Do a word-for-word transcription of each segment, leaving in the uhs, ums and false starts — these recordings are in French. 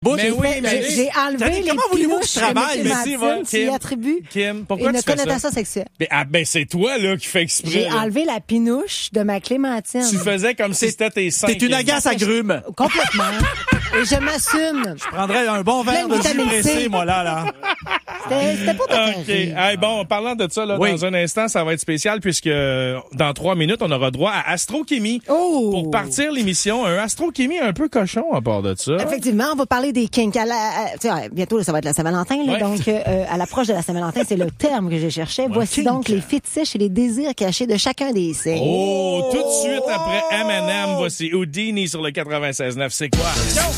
Mais oui, mais j'ai, j'ai enlevé Janine, les comment voulez-vous que je pinouches travaille? de Mais M. si, Martin, va, tu y Kim, attribues Kim, pourquoi une tu fais ça? connotation sexuelle. Mais, ah, ben, c'est toi, là, qui fais exprès. J'ai là. enlevé la pinouche de ma Clémentine. Tu faisais comme si c'était tes seins. T'es une agace à grumes. Complètement. Et je m'assume. Je prendrais un bon verre Plein de de jus vitamine pressé, C. moi, là, là. C'était, c'était pas ta OK. Hey, bon, parlant de ça, là, Oui. dans un instant, ça va être spécial puisque dans trois minutes, on aura droit à Astrochimie. Oh! Pour partir l'émission, un Astrochimie un peu cochon à part de ça. Effectivement, on va parler des kinks. À la, à- tu sais, bientôt, là, ça va être la Saint-Valentin. Là, Ouais. Donc, euh, à l'approche de la Saint-Valentin, c'est le terme que je cherchais. Voici kink. donc les fétiches et les désirs cachés de chacun des signes. Oh, tout de suite après M and M, voici Houdini sur le quatre-vingt-seize neuf. C'est quoi?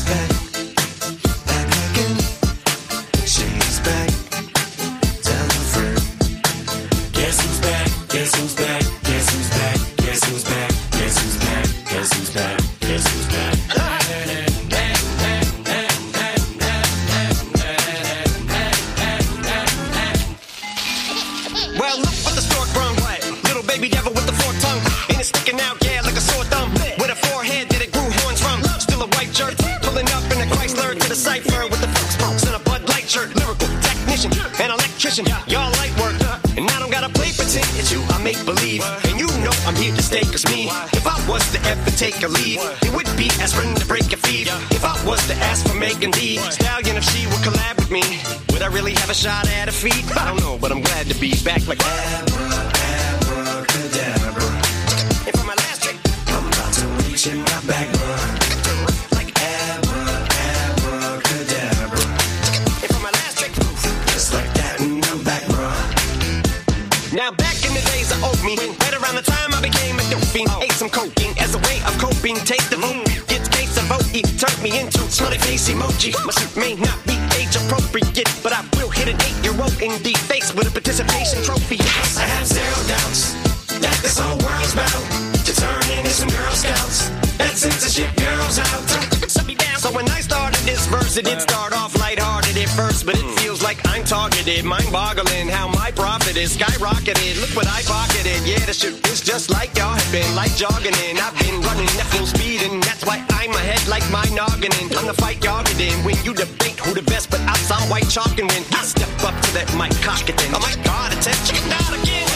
Well, look what the stork brung. Little baby devil with the forked tongue. And it's sticking out, yeah, like a sore thumb. With a forehead that it grew horns from. Still a white shirt. Pulling up in a Chrysler to the cipher with the folks folks in a Bud Light shirt. Lyrical technician, an electrician. Y'all light work. And I don't gotta play pretend. It's you, I make believe. And you know I'm here to stay, cause me. If I was to ever take a leave, it would be aspirin to break a feed. If I was to ask for Megan Thee Stallion, if she would collab with me, would I really have a shot at a feat? I don't know, but I'm glad to be back like Abra, abracadabra. And for my last trick, I'm about to reach in my back, like Abra, abracadabra. And for my last trick, just like that, and I'm back, bro. Now back in the days I owed me, right around the time I became a dope fiend, ate some cocaine as a way of coping. Take the moon, get case of O E, turned me into smiley face emoji. My suit may not be age appropriate, but I will hit an eight-year-old in the face with a participation trophy. I have zero doubts that this whole world's bound to turn into some Girl Scouts and censorship girls out. Shut me down. So when I started this verse, it did start off lighthearted at first, but it feels like I'm targeted, mind-boggling how my profit is skyrocketed. Look what I pocketed. Yeah, the shit is just like y'all have been, like jogging in. I've been running at full speed, and that's why I'm ahead like my noggin. I'm the fight y'all get in when you debate who the best, but I sound white chalk, and when I step up to that mic, cock it then. Oh my God, attention, not again.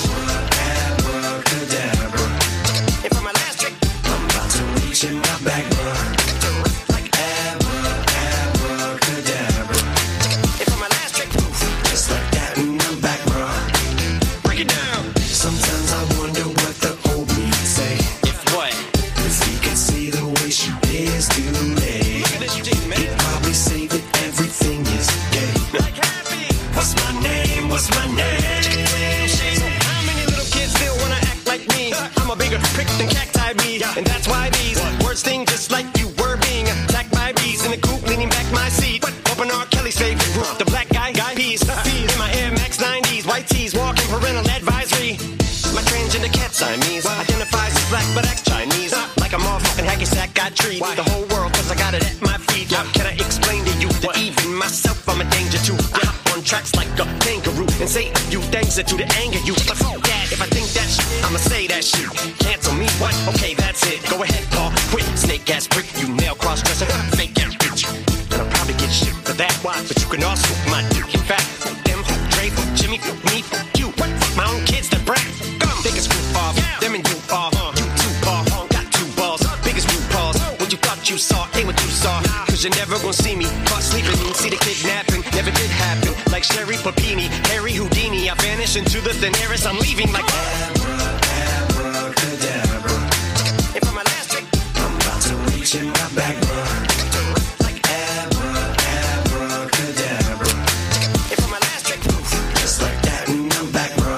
Abracadabra. And for my last trick, I'm about to reach in my back, bro. Like Abra, abracadabra. And for my last trick, just like that, and I'm back, bro. Break it down. Sometimes I wonder what the old me say. If what? If he could see the way she is today, he'd probably say that everything is gay. Like happy. What's my name? What's my name? So how many little kids still wanna act like me? I'm a bigger prick than cacti bees, and that's why these words sting just like you were being attacked by bees in the coop, leaning back my seat. Open R. Kelly's favorite group, the black guy, guy peas. In my Air Max nineties, white tees, walking parental advisory. My transgender cat Siamese identifies as black but acts Chinese. Like a motherfucking hacky sack, I treat the whole world cause I got it at my feet. How can I explain to you that even myself I'm a danger to? I hop on tracks like a kangaroo and say a few things that do to anger you. But fuck that, if I think that shit, I'ma say that shit. Cancel me, what? Okay, that's it. Go ahead, Paul, quit. Snake ass prick, you nail cross-dresser, fake ass bitch. And I'll probably get shit for that. Why? But you can also my dick. In fact, fuck them, fuck Dre, fuck Jimmy, fuck me, fuck you. What? Fuck my own kids that brat. Come, biggest group off. Them and you are. You two are. Got two balls. Biggest group balls. What you thought you saw ain't what you saw. Cause you're never gonna see me caught sleeping. See the kidnapping. Never did happen. Like Sherry Papini, Harry Houdini. I vanish into the thin air as I'm leaving like Abra, abracadabra. And for my last trick, I'm about to reach in my back, bro. Like Abra, abracadabra. And for my last trick, just like that, and I'm back, bro.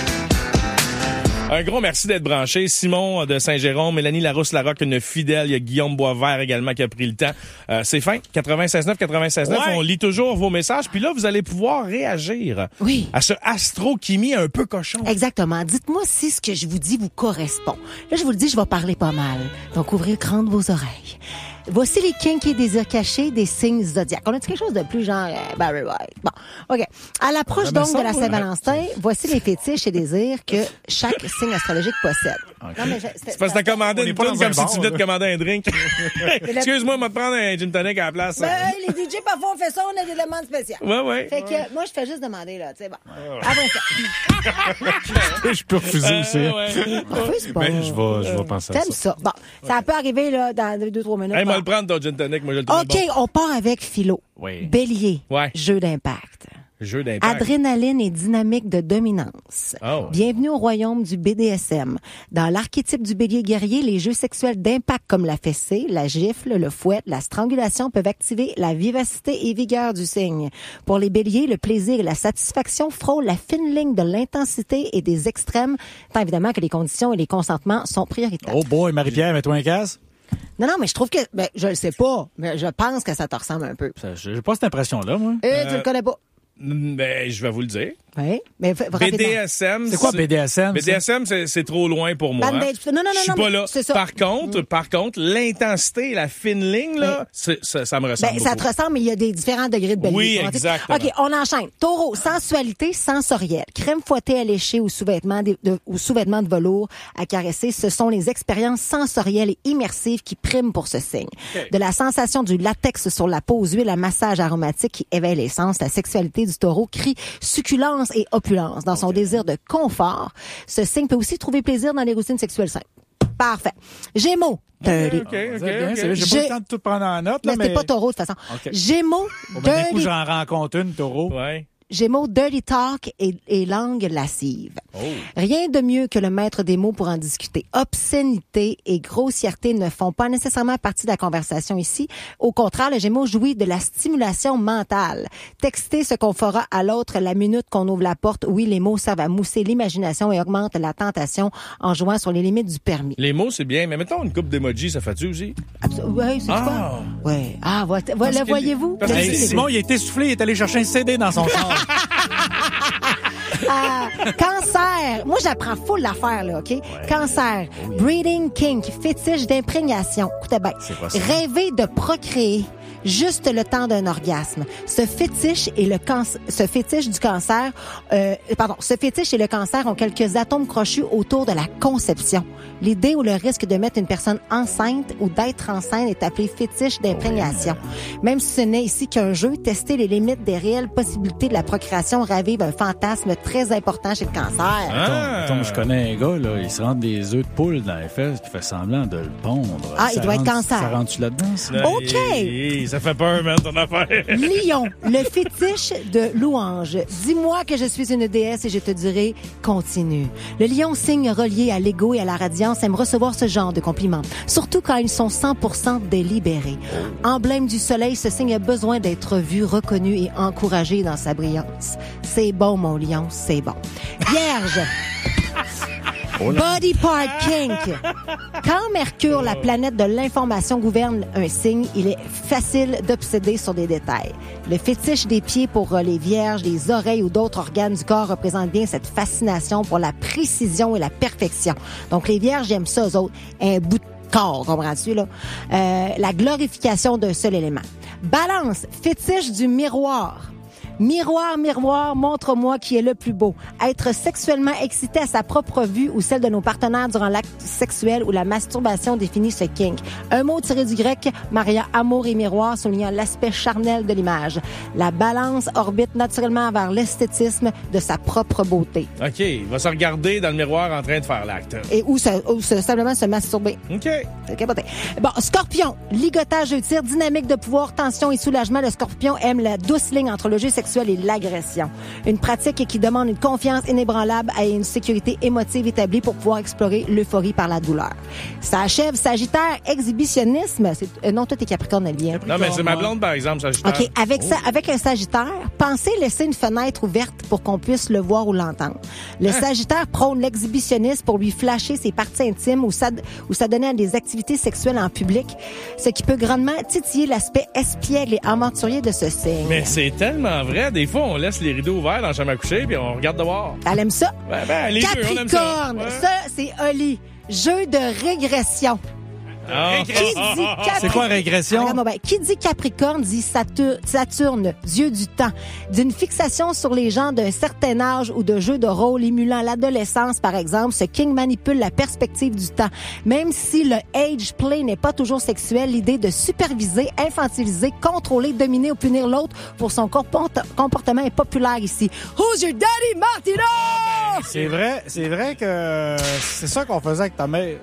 Un gros merci d'être branché. Simon de Saint-Jérôme, Mélanie Larousse-Larocque, une fidèle. Il y a Guillaume Boisvert également qui a pris le temps. Euh, c'est fin. quatre-vingt-seize neuf, quatre-vingt-seize neuf. Ouais. On lit toujours vos messages. Puis là, vous allez pouvoir réagir Oui. à ce Astrochimie un peu cochon. Exactement. Dites-moi si ce que je vous dis vous correspond. Là, je vous le dis, je vais parler pas mal. Donc, ouvrez grand vos oreilles. Voici les kinks et désirs cachés des signes zodiaques. On a dit quelque chose de plus genre euh, Barry White. Bon, OK. À l'approche J'aime donc ça, de la ouais. Saint-Valentin, voici les fétiches et désirs que chaque signe astrologique possède. Non, mais je- C'est parce que t'as commandé On est une pas toune dans un comme si bar, tu venais de là. commander un drink. Excuse-moi, on va te prendre un gin tonic à la place. Ben, les D J, parfois, on fait ça, on a des demandes spéciales. Ouais, ouais. Fait que, moi, je fais juste demander, là, tu sais, bon. Après ça. Je peux refuser aussi. Euh, ouais. Refuse pas. Ben, je vais, je vais penser à T'aimes ça. ça. Bon, ça peut arriver, là, dans deux, trois minutes. Hey, moi, Bon. le prendre, ton gin tonic. Moi, je le trouve OK, on part avec Philo. Oui. Bélier. Ouais. Jeu d'impact. bon. Jeu d'impact. Adrénaline et dynamique de dominance. Oh. Bienvenue au royaume du B D S M. Dans l'archétype du bélier guerrier, les jeux sexuels d'impact comme la fessée, la gifle, le fouet, la strangulation peuvent activer la vivacité et vigueur du signe. Pour les béliers, le plaisir et la satisfaction frôlent la fine ligne de l'intensité et des extrêmes, tant évidemment que les conditions et les consentements sont prioritaires. Oh boy, Marie-Pierre, mets-toi un casque. Non, non, mais je trouve que, ben, je le sais pas, mais je pense que ça te ressemble un peu. Ça, J'ai pas cette impression-là, moi. Euh, tu le connais pas. Ben, je vais vous le dire. Oui, mais v- B rapidement. D S M. C'est quoi B D S M? B D S M, c'est, c'est trop loin pour moi. Bandage. Non, non, non, Je suis non, pas mais là. c'est ça. Par contre, par contre, l'intensité, la fine ligne, là, c'est- ça, ça me ressemble Ben, ça te beaucoup. ressemble, mais il y a des différents degrés de bélier. Oui, Tu comprends? exactement. OK, on enchaîne. Taureau, sensualité sensorielle. Crème fouettée à lécher ou sous-vêtements de, de- ou sous-vêtements de velours à caresser. Ce sont les expériences sensorielles et immersives qui priment pour ce signe. OK. De la sensation du latex sur la peau aux huiles à massage aromatique qui éveille les sens, la sexualité du taureau crie succulence et opulence. Dans son désir de confort, ce signe peut aussi trouver plaisir dans les routines sexuelles simples. Parfait. Gémeaux. Dirty. OK, OK, C'est bien, OK. c'est vrai, J'ai J'ai- pas le temps de tout prendre en note, là, Mais mais... c'était pas taureau de toute façon. OK. Gémeaux. Bon, ben, d'un coup, dirty j'en rencontre une, taureau. Ouais. Gémeaux, dirty talk et, et langue lascive. Oh. Rien de mieux que le maître des mots pour en discuter. Obscénité et grossièreté ne font pas nécessairement partie de la conversation ici. Au contraire, le Gémeaux jouit de la stimulation mentale. Texter ce qu'on fera à l'autre la minute qu'on ouvre la porte. Oui, les mots servent à mousser l'imagination et augmentent la tentation en jouant sur les limites du permis. Les mots, c'est bien, mais mettons une coupe d'emojis, ça fait-tu aussi? Oui, c'est Ah. quoi? Oui. Ah, voilà, voilà, Parce que- voyez-vous? parce que Hey, c'est- Simon, il a été soufflé, il est allé chercher un C D dans son char. Ah, cancer. Moi, j'apprends full l'affaire, là, OK? Cancer. Breeding kink. Fétiche d'imprégnation. Écoutez bien. C'est quoi ça? Rêver de procréer. Juste le temps d'un orgasme. Ce fétiche et le cancer, ce fétiche du cancer, euh, pardon, ce fétiche et le cancer ont quelques atomes crochus autour de la conception. L'idée ou le risque de mettre une personne enceinte ou d'être enceinte est appelé fétiche d'imprégnation. Même si ce n'est ici qu'un jeu, tester les limites des réelles possibilités de la procréation ravive un fantasme très important chez le cancer. Ah. Attends, je connais un gars, là, il se rentre des œufs de poule dans les fesses puis il fait semblant de le pondre. Ah, Ça il doit être rentre- cancer. Ça rentre-tu là-dedans, ça? OK. Hey, ça fait peur, man, ton affaire. Lion, le fétiche de louange. Dis-moi que je suis une déesse et je te dirai continue. Le lion, signe relié à l'ego et à la radiance, aime recevoir ce genre de compliments, surtout quand ils sont cent pour cent délibérés. Emblème du soleil, ce signe a besoin d'être vu, reconnu et encouragé dans sa brillance. C'est bon, mon lion, c'est bon. Vierge. Body part kink. Quand Mercure, la planète de l'information, gouverne un signe, il est facile d'obséder sur des détails. Le fétiche des pieds pour les vierges, des oreilles ou d'autres organes du corps représente bien cette fascination pour la précision et la perfection. Donc, les vierges aiment ça, eux autres. Un bout de corps, comprends-tu, là? Euh, la glorification d'un seul élément. Balance, fétiche du miroir. Miroir, miroir, montre-moi qui est le plus beau. Être sexuellement excité à sa propre vue ou celle de nos partenaires durant l'acte sexuel ou la masturbation définit ce kink. Un mot tiré du grec, Maria, amour et miroir, soulignant l'aspect charnel de l'image. La balance orbite naturellement vers l'esthétisme de sa propre beauté. OK, il va se regarder dans le miroir en train de faire l'acte. Et ou, se- ou se- simplement se masturber. OK. C'est capoté. Bon, Scorpion, ligotage de tir, dynamique de pouvoir, tension et soulagement. Le Scorpion aime la douce ligne entre le jeu sexuel et l'agression. Une pratique qui demande une confiance inébranlable et une sécurité émotive établie pour pouvoir explorer l'euphorie par la douleur. Ça achève Sagittaire, exhibitionnisme. C'est, euh, non, toi, t'es Capricorne, Lien. Non, mais c'est ma blonde, par exemple, Sagittaire. OK, avec ça, avec un Sagittaire, pensez laisser une fenêtre ouverte pour qu'on puisse le voir ou l'entendre. Le Sagittaire prône l'exhibitionnisme pour lui flasher ses parties intimes ou s'ad- ou s'adonner à des activités sexuelles en public, ce qui peut grandement titiller l'aspect espiègle et aventurier de ce signe. Mais c'est tellement vrai. Des fois, on laisse les rideaux ouverts dans la chambre à coucher puis on regarde dehors. Elle aime ça. Ben, ben, les deux, on aime ça. Capricorne, Ouais. ça, c'est Oli. Jeu de régression. Ah. Qui dit Capri- C'est quoi régression? Regarde-moi bien. Qui dit Capricorne dit Satur- Saturne, dieu du temps, d'une fixation sur les gens d'un certain âge ou de jeux de rôle émulant l'adolescence, par exemple. Ce king manipule la perspective du temps. Même si le age play n'est pas toujours sexuel, l'idée de superviser, infantiliser, contrôler, dominer ou punir l'autre pour son comport- comportement est populaire ici. Who's your daddy, Martino? C'est vrai, c'est vrai que c'est ça qu'on faisait avec ta mère.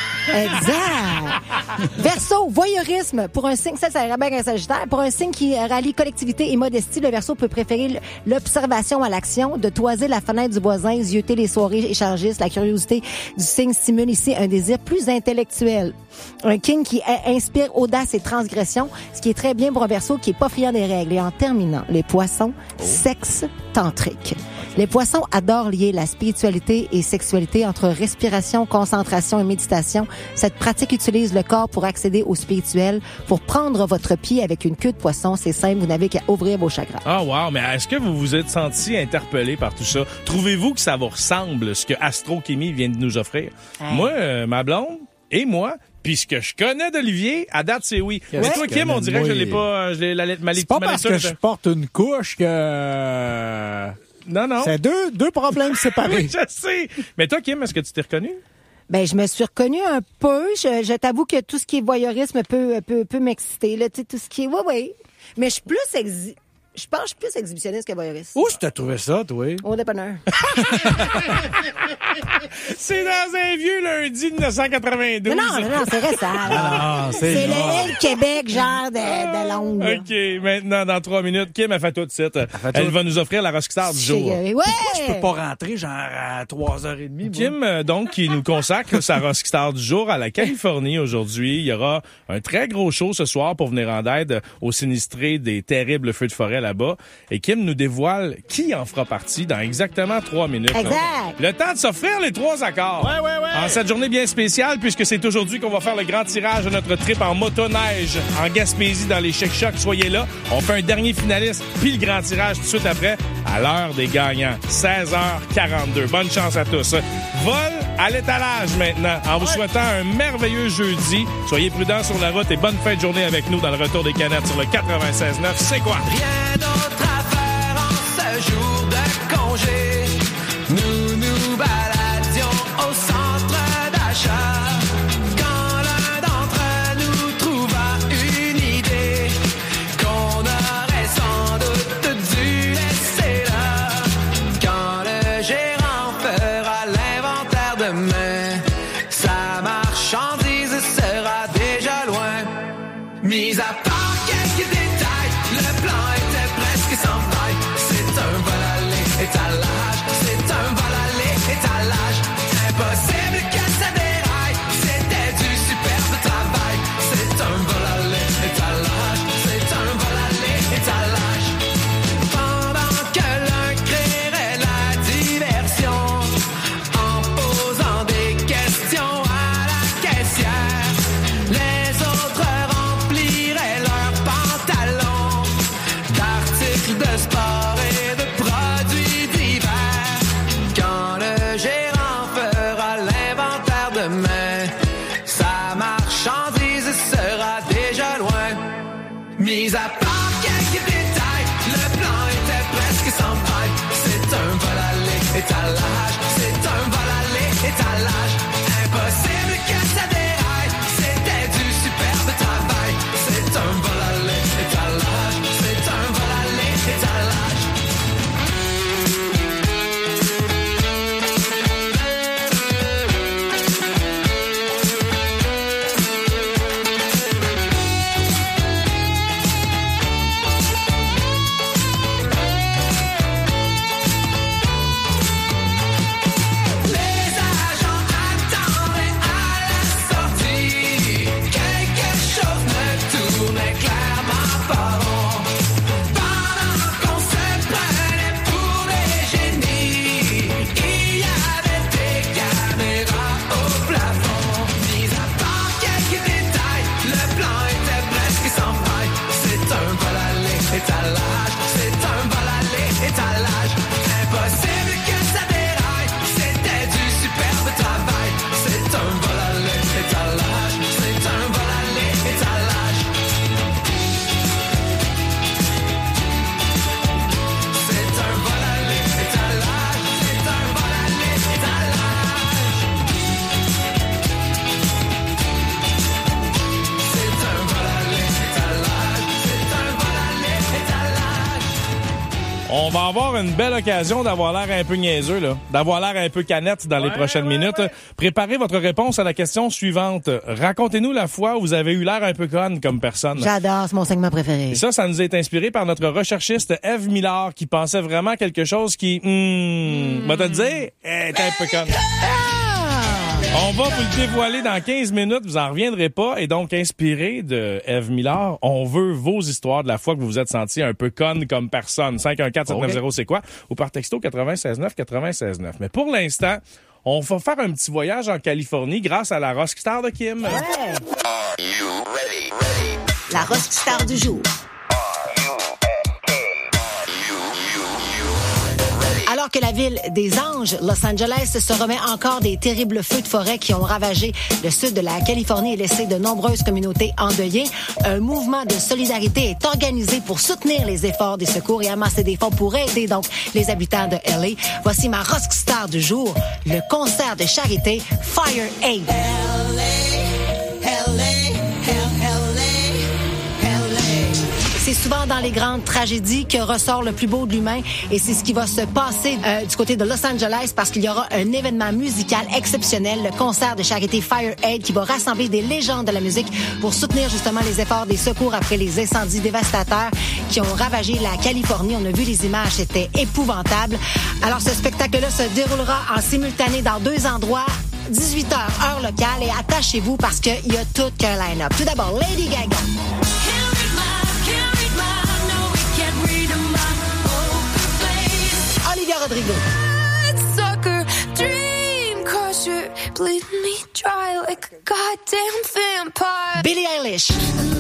Exact. Verseau, voyeurisme. Pour un signe, ça, ça irait bien avec un Sagittaire. Pour un signe qui rallie collectivité et modestie, le Verseau peut préférer l'observation à l'action, de toiser la fenêtre du voisin, zioter les soirées échangistes. La curiosité du signe stimule ici un désir plus intellectuel. Un king qui inspire audace et transgression, ce qui est très bien pour un Verseau qui est pas friand des règles. Et en terminant, les Poissons, oh. sexe tantrique. Les Poissons adorent lier la spiritualité et sexualité entre respiration, concentration et méditation. Cette pratique utilise le corps pour accéder au spirituel. Pour prendre votre pied avec une queue de poisson, c'est simple, vous n'avez qu'à ouvrir vos chakras. Ah, wow, mais est-ce que vous vous êtes senti interpellé par tout ça? Trouvez-vous que ça vous ressemble, ce que Astro-Chimie vient de nous offrir? Hey. Moi, euh, ma blonde et moi, puis ce que je connais d'Olivier, à date, c'est oui. Ouais. Mais toi, Kim, on dirait que je l'ai pas... Je l'ai, la, ma, C'est pas ma parce lecture, que je- je porte une couche que... Non, non. C'est deux, deux problèmes séparés. Oui, je sais. Mais toi, Kim, est-ce que tu t'es reconnu? Ben, je me suis reconnue un peu. Je, je t'avoue que tout ce qui est voyeurisme peut, peut, peut m'exciter, là. Tu sais, tout ce qui est, oui, oui. Mais je suis plus exhi... Je pense que je suis plus exhibitionniste que voyeuriste. Où je t'ai trouvé ça, toi? Au dépanneur. C'est dans un vieux lundi de dix-neuf cent quatre-vingt-douze. Non, non, non, non, c'est récent. là. Non, c'est C'est non. le L Québec, genre de, de longue. là. OK, maintenant, dans trois minutes, Kim, elle fait tout de suite. Elle tout. va nous offrir la Rockstar du jour. C'est- Ouais! Je peux pas rentrer genre à trois heures trente. moi. Kim, euh, donc, qui nous consacre sa Rockstar du jour à la Californie aujourd'hui. Il y aura un très gros show ce soir pour venir en aide aux sinistrés des terribles feux de forêt là-bas. Et Kim nous dévoile qui en fera partie dans exactement trois minutes. Exact. Le temps de s'offrir les trois accords. Ouais, ouais, ouais. En cette journée bien spéciale, puisque c'est aujourd'hui qu'on va faire le grand tirage de notre trip en motoneige en Gaspésie dans les Chic Chocs. Soyez là. On fait un dernier finaliste, puis le grand tirage tout de suite après, à l'heure des gagnants. seize heures quarante-deux. Bonne chance à tous. Vol à l'étalage maintenant, en vous souhaitant un merveilleux jeudi. Soyez prudents sur la route et bonne fin de journée avec nous dans le retour des canettes sur le quatre-vingt-seize neuf. C'est quoi? Rien d'autre à faire en ce jour de congé. Nous nous baladions au centre d'achat. Quand l'un d'entre nous trouva une idée qu'on aurait sans doute dû laisser là. Quand le gérant fera l'inventaire demain, sa marchandise sera déjà loin. Mis à part quelques détails, le plan était presque sans faille. C'est un vol aller, étalage. C'est un vol aller, étalage. Impossible que ça déraille. C'était du superbe travail. C'est un vol aller, étalage. C'est un vol aller, étalage. Pendant que l'un créerait la diversion en posant des questions à la caissière, les autres rempliraient leurs pantalons d'articles de sport et de produits divers. Quand le gérant fera l'inventaire demain, sa marchandise sera déjà loin. Mis à part quelques détails, le plan était presque sans faille. C'est un vol aller, étalage. C'est un vol aller, étalage. Impossible que ça déraille. C'était du superbe travail. C'est un vol aller, étalage. C'est un vol aller, étalage. Les agents attendaient à la sortie. Quelque chose ne tournait clairement pas rond. Pendant qu'on se prenait pour des génies, il y avait des caméras au plafond. Mis à part quelques détails, le plan était presque sans faille. C'est un vol aller, étalage. C'est un vol aller, étalage. Impossible que ça déraille. C'était du superbe travail. C'est un vol aller, étalage. C'est un On va avoir une belle occasion d'avoir l'air un peu niaiseux, là, d'avoir l'air un peu canette dans les Ouais, prochaines ouais, minutes. ouais. Préparez votre réponse à la question suivante. Racontez-nous la fois où vous avez eu l'air un peu conne comme personne. J'adore, c'est mon segment préféré. Et ça, ça nous est inspiré par notre recherchiste Eve Millard qui pensait vraiment quelque chose qui, hum, va te le dire, est un peu conne. On va vous le dévoiler dans quinze minutes, vous en reviendrez pas. Et donc, inspiré de Eve Millard, on veut vos histoires de la fois que vous vous êtes senti un peu conne comme personne. cinq un quatre sept neuf zéro, c'est quoi? Ou par texto quatre-vingt-seize neuf quatre-vingt-seize neuf. Mais pour l'instant, on va faire un petit voyage en Californie grâce à la Rockstar de Kim. Ouais. La Rockstar du jour. Alors que la ville des Anges, Los Angeles, se remet encore des terribles feux de forêt qui ont ravagé le sud de la Californie et laissé de nombreuses communautés endeuillées, un mouvement de solidarité est organisé pour soutenir les efforts des secours et amasser des fonds pour aider donc les habitants de L A. Voici ma rockstar du jour, le concert de charité Fire Aid. C'est souvent dans les grandes tragédies que ressort le plus beau de l'humain et c'est ce qui va se passer euh, du côté de Los Angeles parce qu'il y aura un événement musical exceptionnel, le concert de charité Fire Aid qui va rassembler des légendes de la musique pour soutenir justement les efforts des secours après les incendies dévastateurs qui ont ravagé la Californie. On a vu les images, c'était épouvantable. Alors ce spectacle-là se déroulera en simultané dans deux endroits. dix-huit heures, heure locale et attachez-vous parce qu'il y a tout qu'un line-up. Tout d'abord, Lady Gaga. Olivia Rodrigo. Sucker, dream crusher, bleed me dry like a goddamn vampire. Billie Eilish.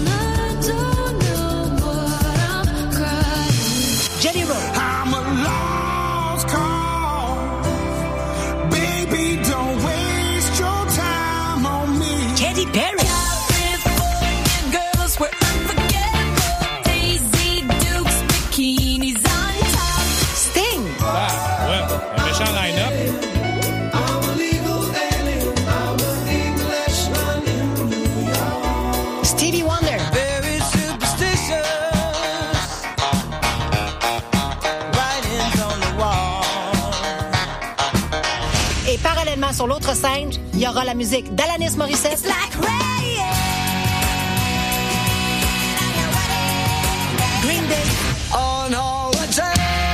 Jenny Rowe. I'm a lost cause. Baby, don't waste your time on me. Katy Perry. Girls were unforgettable. Daisy Dukes, bikinis on top. Sting. Ah, ouais, un méchant line-up. I'm a legal alien. I'm an Englishman in New York. Stevie Wonder. Very superstitious. Writings on the wall. Et parallèlement sur l'autre scène, il y aura la musique d'Alanis Morissette. Like rain. Green Day. On holiday.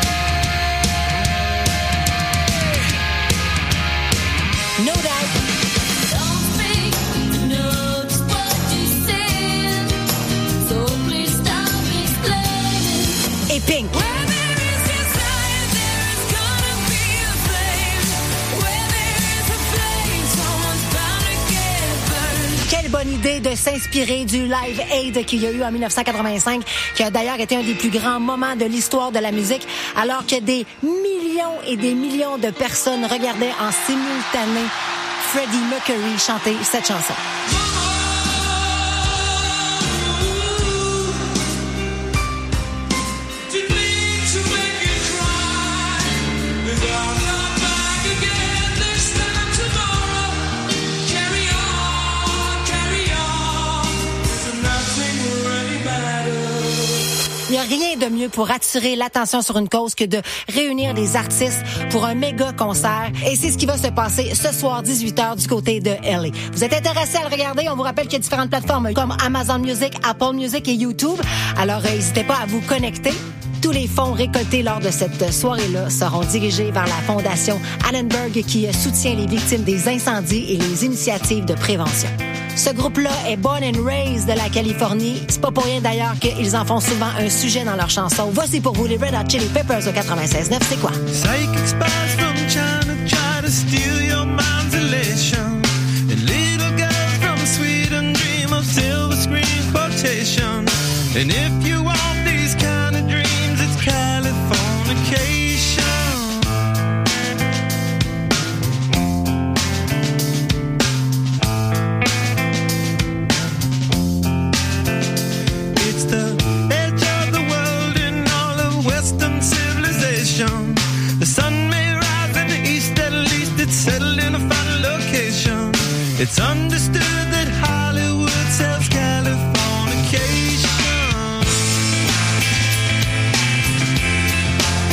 No Doubt. Don't think you know just what you said. So please stop explaining. Et Pink. Where there is desire, there is gonna be a flame. Where there is a flame, someone's bound to get burned. Quelle bonne idée de s'inspirer du Live Aid qu'il y a eu en dix-neuf cent quatre-vingt-cinq, qui a d'ailleurs été un des plus grands moments de l'histoire de la musique, alors que des millions et des millions de personnes regardaient en simultané Freddie Mercury chanter cette chanson. Il n'y a rien de mieux pour attirer l'attention sur une cause que de réunir des artistes pour un méga concert. Et c'est ce qui va se passer ce soir, dix-huit heures, du côté de L A. Vous êtes intéressé à le regarder? On vous rappelle qu'il y a différentes plateformes comme Amazon Music, Apple Music et YouTube. Alors, euh, n'hésitez pas à vous connecter. Tous les fonds récoltés lors de cette soirée-là seront dirigés vers la fondation Annenberg qui soutient les victimes des incendies et les initiatives de prévention. Ce groupe-là est born and raised de la Californie. C'est pas pour rien d'ailleurs qu'ils en font souvent un sujet dans leurs chansons. Voici pour vous les Red Hot Chili Peppers au quatre-vingt-seize neuf. C'est quoi? Psychic spies from China try to steal your mind's elation. And little girls from Sweden dream of silver screen quotation. And if you want these kind of dreams, it's Californication. It's the edge of the world in all of Western civilization. The sun may rise in the east, at least it's settled in a final location. It's understood that Hollywood sells Californication.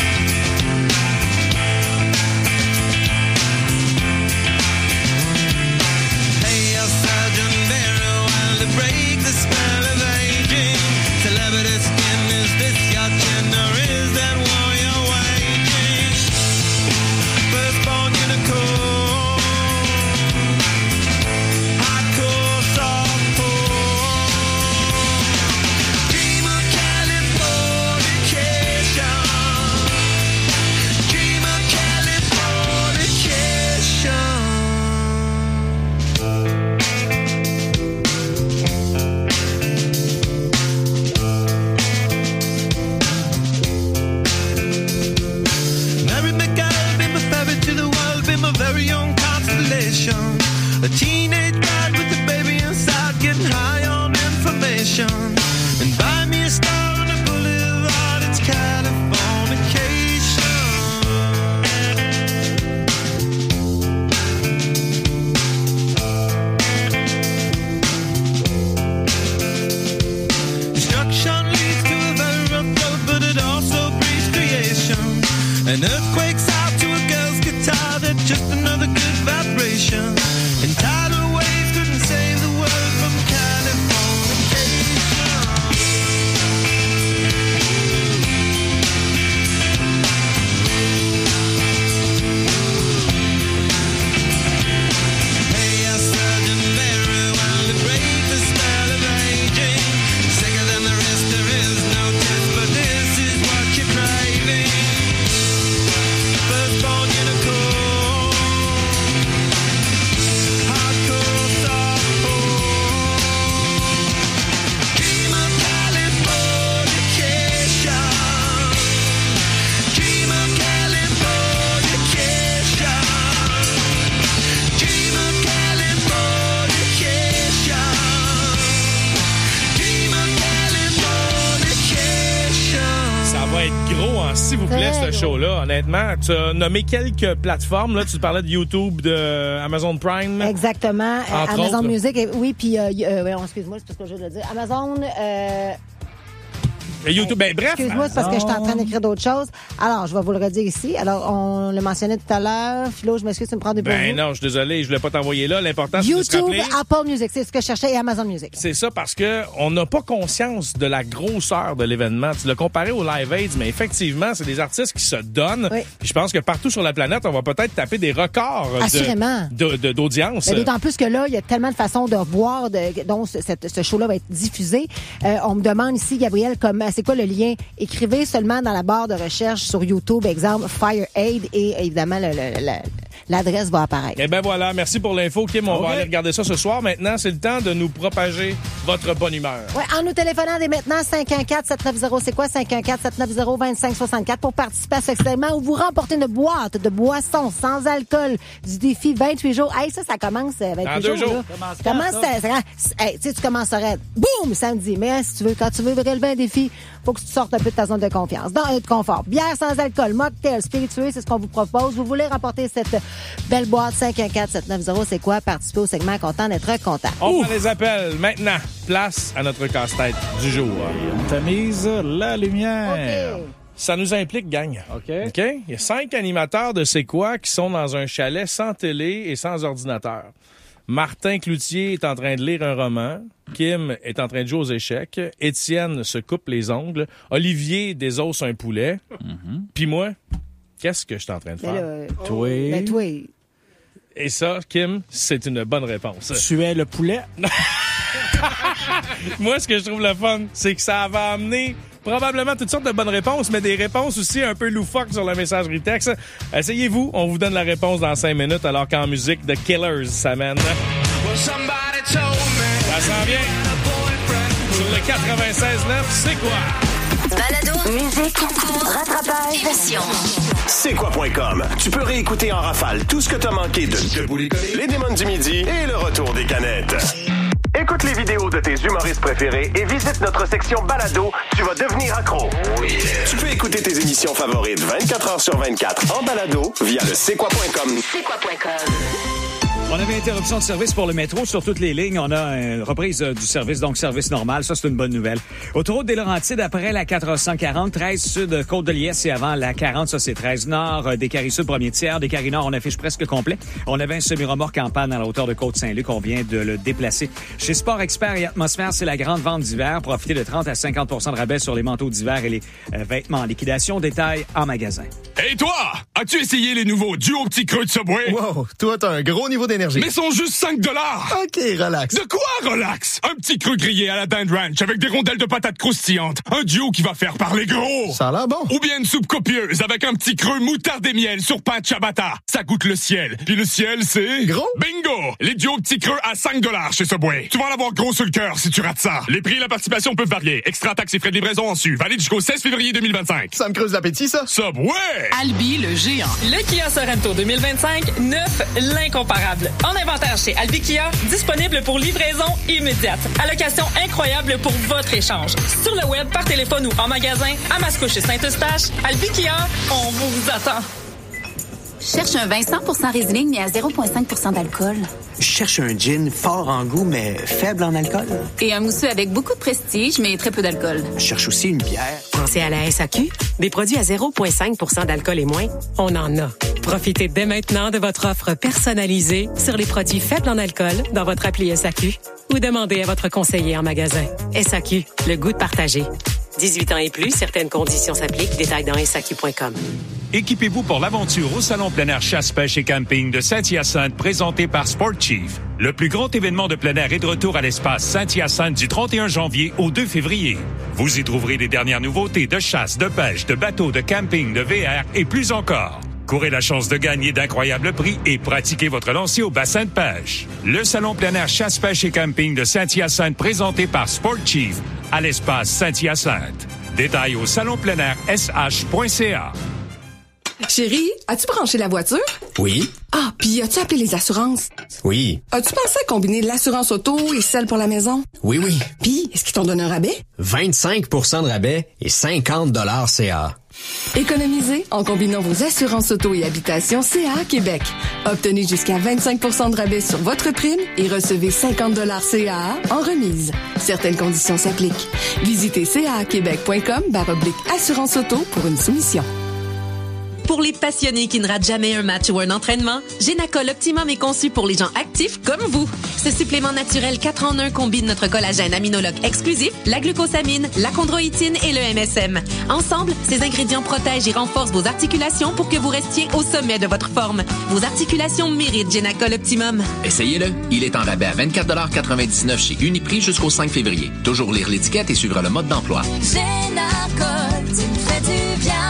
être gros en s'il vous plaît, Très ce gros. show-là. Honnêtement, tu as nommé quelques plateformes. Là, tu parlais de YouTube, de Amazon Prime. Exactement. Euh, Entre Amazon autres. Music, et- oui, puis, euh, y- euh, ouais, excuse-moi, c'est parce que je veux le dire. Amazon, euh, Et YouTube, ben bref. excuse-moi, c'est parce que je suis en train d'écrire d'autres choses. Alors, je vais vous le redire ici. Alors, on le mentionnait tout à l'heure. Philo, je m'excuse, tu me prends des Ben non, je suis désolé, je voulais pas t'envoyer là. L'important, c'est de se YouTube, rappeler. Apple Music, c'est ce que je cherchais, et Amazon Music. C'est ça parce que on n'a pas conscience de la grosseur de l'événement. Tu l'as comparé au Live Aid, mais effectivement, c'est des artistes qui se donnent. Oui. Puis je pense que partout sur la planète, on va peut-être taper des records de- Assurément. de- de- d'audience. Mais d'autant plus que là, il y a tellement de façons de voir de, dont ce, cette- ce show-là va être diffusé. Euh, on me demande ici, Gabriel, comment, c'est quoi le lien? Écrivez seulement dans la barre de recherche sur YouTube, exemple, Fire Aid, et évidemment, le- le- la- l'adresse va apparaître. Eh ben voilà, merci pour l'info, Kim. On Ok. va aller regarder ça ce soir. Maintenant, c'est le temps de nous propager votre bonne humeur. Ouais, en nous téléphonant dès maintenant, cinq un quatre sept neuf zéro, c'est quoi? cinq un quatre sept neuf zéro deux cinq six quatre pour participer à ce segment où vous remportez une boîte de boissons sans alcool du défi vingt-huit jours. Hey, ça, ça commence euh, vingt-huit Dans deux jours. jours. là. Commence Tu quand, commences, ça? ça? Ça- hey, tu sais, tu commencerais, boum, samedi. Mais hein, si tu veux, quand tu veux relever un défi, faut que tu sortes un peu de ta zone de confiance, dans, euh, de confort. Bière sans alcool, mocktail, spiritueux, c'est ce qu'on vous propose. Vous voulez remporter cette belle boîte cinq un quatre sept neuf zéro, c'est quoi? Participer au segment content d'être content. On prend les appels maintenant. Place à notre casse-tête du jour. On tamise la lumière. OK. Ça nous implique, gang. OK. OK? Il y a cinq animateurs de C'est quoi qui sont dans un chalet sans télé et sans ordinateur. Martin Cloutier est en train de lire un roman. Kim est en train de jouer aux échecs. Étienne se coupe les ongles. Olivier désosse un poulet. Puis moi, qu'est-ce que je suis en train de Mais faire? là, euh, Toi, ben, toi, Et ça, Kim, c'est une bonne réponse. Tu es le poulet. Moi, ce que je trouve le fun, c'est que ça va amener probablement toutes sortes de bonnes réponses, mais des réponses aussi un peu loufoques sur la messagerie texte. Essayez-vous, on vous donne la réponse dans cinq minutes, alors qu'en musique, The Killers s'amène. Well, somebody told me Ça s'en vient sur le quatre-vingt-seize neuf, c'est quoi? Balado, musique, concours, rattrapage, passion. C'est quoi point com. Tu peux réécouter en rafale tout ce que t'as manqué de Debout les collés, Les Démons du Midi et le retour des canettes. Écoute les vidéos de tes humoristes préférés et visite notre section balado. Tu vas devenir accro. Tu peux écouter tes émissions favorites vingt-quatre heures sur vingt-quatre en balado via le c'est quoi point com. C'est quoi point com? On avait interruption de service pour le métro sur toutes les lignes. On a une reprise euh, du service, donc service normal. Ça, c'est une bonne nouvelle. Autoroute des Laurentides, après la quatre cent quarante, treize sud, Côte-de-Liesse, et avant la quarante, ça, c'est treize nord. Euh, Descaries sud, premier tiers. Descaries nord, on affiche presque complet. On avait un semi-remorque en panne à la hauteur de Côte-Saint-Luc. On vient de le déplacer. Chez Sport Expert et Atmosphère, c'est la grande vente d'hiver. Profitez de trente à cinquante pour cent de rabais sur les manteaux d'hiver et les euh, vêtements en liquidation. Détails en magasin. Hey toi, as-tu essayé les nouveaux duos petits creux de Subway? Wow, toi, t'as un gros niveau d'énergie. Mais sont juste cinq dollars! OK, relax. De quoi, relax? Un petit creux grillé à la dinde ranch avec des rondelles de patates croustillantes. Un duo qui va faire parler gros. Ça a l'air bon. Ou bien une soupe copieuse avec un petit creux moutarde et miel sur pain ciabatta. Ça goûte le ciel. Puis le ciel, c'est... Gros? Bingo! Les duos petits creux à cinq dollars chez Subway. Tu vas en avoir gros sur le cœur si tu rates ça. Les prix et la participation peuvent varier. Extra taxes et frais de livraison en su. Valide jusqu'au seize février deux mille vingt-cinq. Ça me creuse l'appétit, ça. Subway! Albi, le géant. Le Kia Sorento deux mille vingt-cinq, neuf, l'incomparable. En inventaire chez Albi Kia, disponible pour livraison immédiate. Allocation incroyable pour votre échange. Sur le web, par téléphone ou en magasin, à Mascouche et Saint-Eustache, Albi Kia, on vous attend. Cherche un vin cent pour cent Riesling, mais à zéro virgule cinq pour cent d'alcool. Je cherche un gin fort en goût, mais faible en alcool. Et un mousseux avec beaucoup de prestige, mais très peu d'alcool. Je cherche aussi une bière. Pensez à la S A Q. Des produits à zéro virgule cinq pour cent d'alcool et moins, on en a. Profitez dès maintenant de votre offre personnalisée sur les produits faibles en alcool dans votre appli S A Q ou demandez à votre conseiller en magasin. S A Q, le goût de partager. dix-huit ans et plus, certaines conditions s'appliquent. Détails dans S A Q point com. Équipez-vous pour l'aventure au Salon plein air chasse, pêche et camping de Saint-Hyacinthe présenté par Sport Chief. Le plus grand événement de plein air est de retour à l'espace Saint-Hyacinthe du trente et un janvier au deux février. Vous y trouverez les dernières nouveautés de chasse, de pêche, de bateaux, de camping, de V R et plus encore. Courez la chance de gagner d'incroyables prix et pratiquez votre lancer au bassin de pêche. Le Salon plein air chasse, pêche et camping de Saint-Hyacinthe présenté par Sport Chief à l'espace Saint-Hyacinthe. Détails au salon plein air S H point C A. Chérie, as-tu branché la voiture? Oui. Ah, puis as-tu appelé les assurances? Oui. As-tu pensé à combiner l'assurance auto et celle pour la maison? Oui, oui. Puis, est-ce qu'ils t'ont donné un rabais? vingt-cinq pour cent de rabais et cinquante dollars C A. Économisez en combinant vos assurances auto et habitation C A Québec. Obtenez jusqu'à vingt-cinq pour cent de rabais sur votre prime et recevez cinquante dollars C A en remise. Certaines conditions s'appliquent. Visitez c a québec point com barre oblique assurance auto pour une soumission. Pour les passionnés qui ne ratent jamais un match ou un entraînement, Génacol Optimum est conçu pour les gens actifs comme vous. Ce supplément naturel quatre en un combine notre collagène aminologue exclusif, la glucosamine, la chondroïtine et le M S M. Ensemble, ces ingrédients protègent et renforcent vos articulations pour que vous restiez au sommet de votre forme. Vos articulations méritent Génacol Optimum. Essayez-le. Il est en rabais à vingt-quatre quatre-vingt-dix-neuf chez Uniprix jusqu'au cinq février. Toujours lire l'étiquette et suivre le mode d'emploi. Génacol, tu me fais du bien.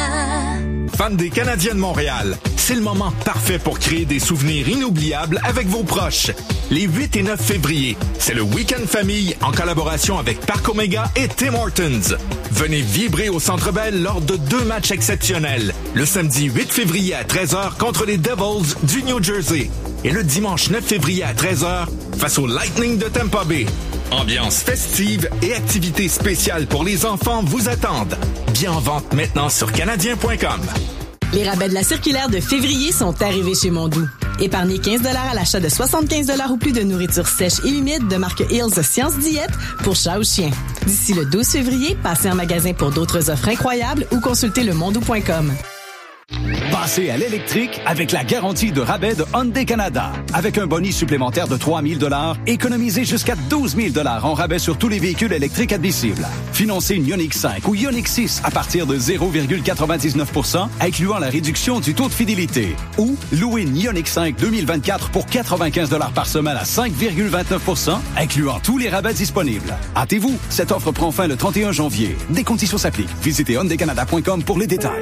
Fans des Canadiens de Montréal, c'est le moment parfait pour créer des souvenirs inoubliables avec vos proches. Les huit et neuf février, c'est le Week-end Famille en collaboration avec Parc Omega et Tim Hortons. Venez vibrer au Centre Bell lors de deux matchs exceptionnels. Le samedi huit février à treize heures contre les Devils du New Jersey. Et le dimanche neuf février à treize heures face au Lightning de Tampa Bay. Ambiance festive et activités spéciales pour les enfants vous attendent. Bien en vente maintenant sur canadien point com. Les rabais de la circulaire de février sont arrivés chez Mondou. Épargnez quinze dollars à l'achat de soixante-quinze dollars ou plus de nourriture sèche et humide de marque Hills Science Diète pour chat ou chien. D'ici le douze février, passez en magasin pour d'autres offres incroyables ou consultez le mondou point com. Passez à l'électrique avec la garantie de rabais de Hyundai Canada. Avec un bonus supplémentaire de trois mille dollars, économisez jusqu'à douze mille dollars en rabais sur tous les véhicules électriques admissibles. Financez une Ioniq cinq ou Ioniq six à partir de zéro virgule quatre-vingt-dix-neuf pour cent, incluant la réduction du taux de fidélité. Ou louez une Ioniq cinq deux mille vingt-quatre pour quatre-vingt-quinze dollars par semaine à cinq virgule vingt-neuf pour cent, incluant tous les rabais disponibles. Hâtez-vous, cette offre prend fin le trente et un janvier. Des conditions s'appliquent. Visitez hyundai canada point com pour les détails.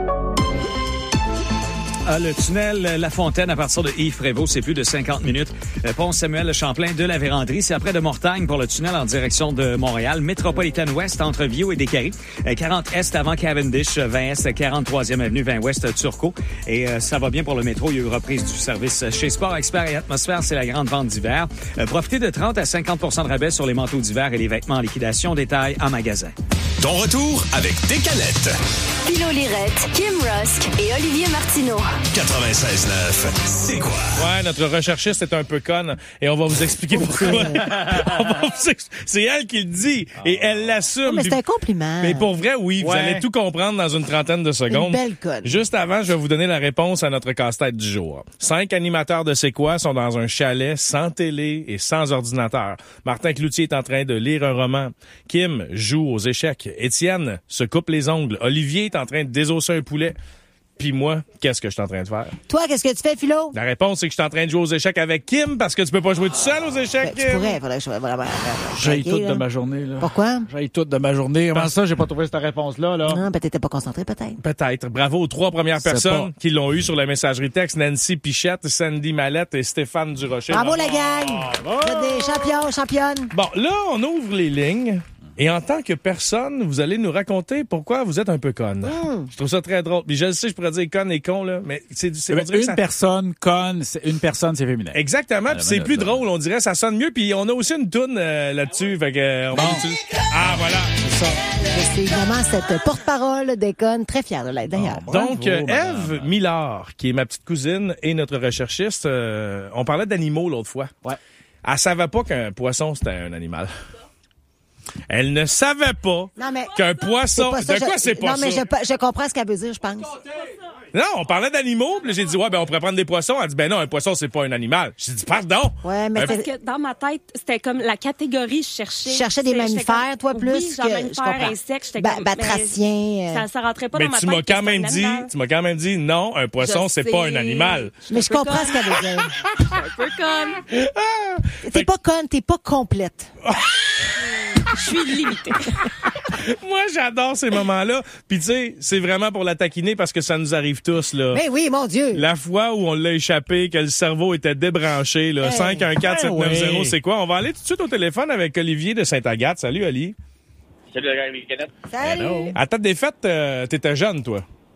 Ah, le tunnel La Fontaine à partir de Yves Prévost, c'est plus de cinquante minutes. Euh, Pont Samuel Champlain de la Vérandrie, c'est après de Mortagne pour le tunnel en direction de Montréal. Métropolitaine Ouest entre Viau et Descaries. Euh, quarante Est avant Cavendish, vingt Est, quarante-troisième avenue, vingt Ouest Turcot. Et euh, ça va bien pour le métro. Il y a eu reprise du service chez Sport Expert et Atmosphère. C'est la grande vente d'hiver. Euh, profitez de trente à cinquante pour cent de rabais sur les manteaux d'hiver et les vêtements en liquidation. Détails en magasin. Ton retour avec Décalette. Philo Lirette, Kim Rusk et Olivier Martineau. quatre-vingt-seize neuf, c'est quoi? Ouais, notre recherchiste est un peu conne et on va vous expliquer pourquoi. On va vous ex- C'est elle qui le dit et elle l'assume. Oh, mais c'est Puis- un compliment. Mais pour vrai, oui, vous Ouais. allez tout comprendre dans une trentaine de secondes. Une belle conne. Juste avant, je vais vous donner la réponse à notre casse-tête du jour. Cinq animateurs de C'est quoi sont dans un chalet sans télé et sans ordinateur. Martin Cloutier est en train de lire un roman. Kim joue aux échecs. Étienne se coupe les ongles. Olivier est en train de désosser un poulet. Puis moi, qu'est-ce que je suis en train de faire? Toi, qu'est-ce que tu fais, Philo? La réponse, c'est que je suis en train de jouer aux échecs avec Kim parce que tu peux pas jouer tout seul aux échecs. Ben, tu pourrais, faudrait que je sois vraiment. J'ai Ok, tout là. de ma journée, là. Pourquoi? J'ai tout de ma journée. Comment ça, j'ai pas trouvé cette réponse-là, là? Non, ben, t'étais pas concentré, peut-être. Peut-être. Bravo aux trois premières C'est personnes pas. qui l'ont eu sur la messagerie texte. Nancy Pichette, Sandy Mallette et Stéphane Durocher. Bravo, la gang! Vous êtes des champions, championnes. Bon, là, on ouvre les lignes. Et en tant que personne, vous allez nous raconter pourquoi vous êtes un peu conne. Mm. Je trouve ça très drôle. Puis je le sais, je pourrais dire conne et con, là, mais c'est, c'est Eh on ben, dirait que une ça- personne conne, c'est une personne, c'est féminin. Exactement, puis c'est plus drôle, on dirait, ça sonne mieux. Puis on a aussi une toune euh, là-dessus, fait que euh, on va l'utiliser. Ah, voilà, c'est ça. Je suis évidemment cette porte-parole des connes, très fière de l'être, d'ailleurs. Donc, euh, Ève Millard, qui est ma petite cousine et notre recherchiste, euh, on parlait d'animaux l'autre fois. Ouais. Elle savait pas qu'un poisson, c'était un animal. Elle ne savait pas Non, mais. qu'un poisson... C'est pas ça, De quoi je- c'est pas Non, mais ça? je, je comprends ce qu'elle veut dire, je pense. Non, on parlait d'animaux, puis là, j'ai dit, ouais, ben on pourrait prendre des poissons. Elle dit, ben non, un poisson, c'est pas un animal. J'ai dit, pardon. Ouais, mais Un- c'est- Parce que dans ma tête, c'était comme la catégorie, je cherchais. Je cherchais des C'était- j'étais mammifères, comme- toi, plus Oui, genre que- je mammifères, comprends. insectes, j'étais Ba- comme... batraciens, mais euh. Ça, ça rentrait pas Mais dans ma tu tête. m'as que quand c'était même un dit, animal. tu m'as quand même dit, non, un poisson, Je c'est sais. pas un animal. Mais je comprends ce qu'elle veut dire. Un peu comme... T'es pas conne, t'es pas complète. Je suis limitée. Moi, j'adore ces moments-là. Puis tu sais, c'est vraiment pour la taquiner parce que ça nous arrive tous, là. Mais oui, mon Dieu. La fois où on l'a échappé, que le cerveau était débranché, là, Hey. cinq un quatre sept neuf zéro, Ben oui. c'est quoi? On va aller tout de suite au téléphone avec Olivier de Sainte-Agathe. Salut, Oli. Salut, la gang des canettes. Salut. À ta défaite, euh, t'étais jeune, toi.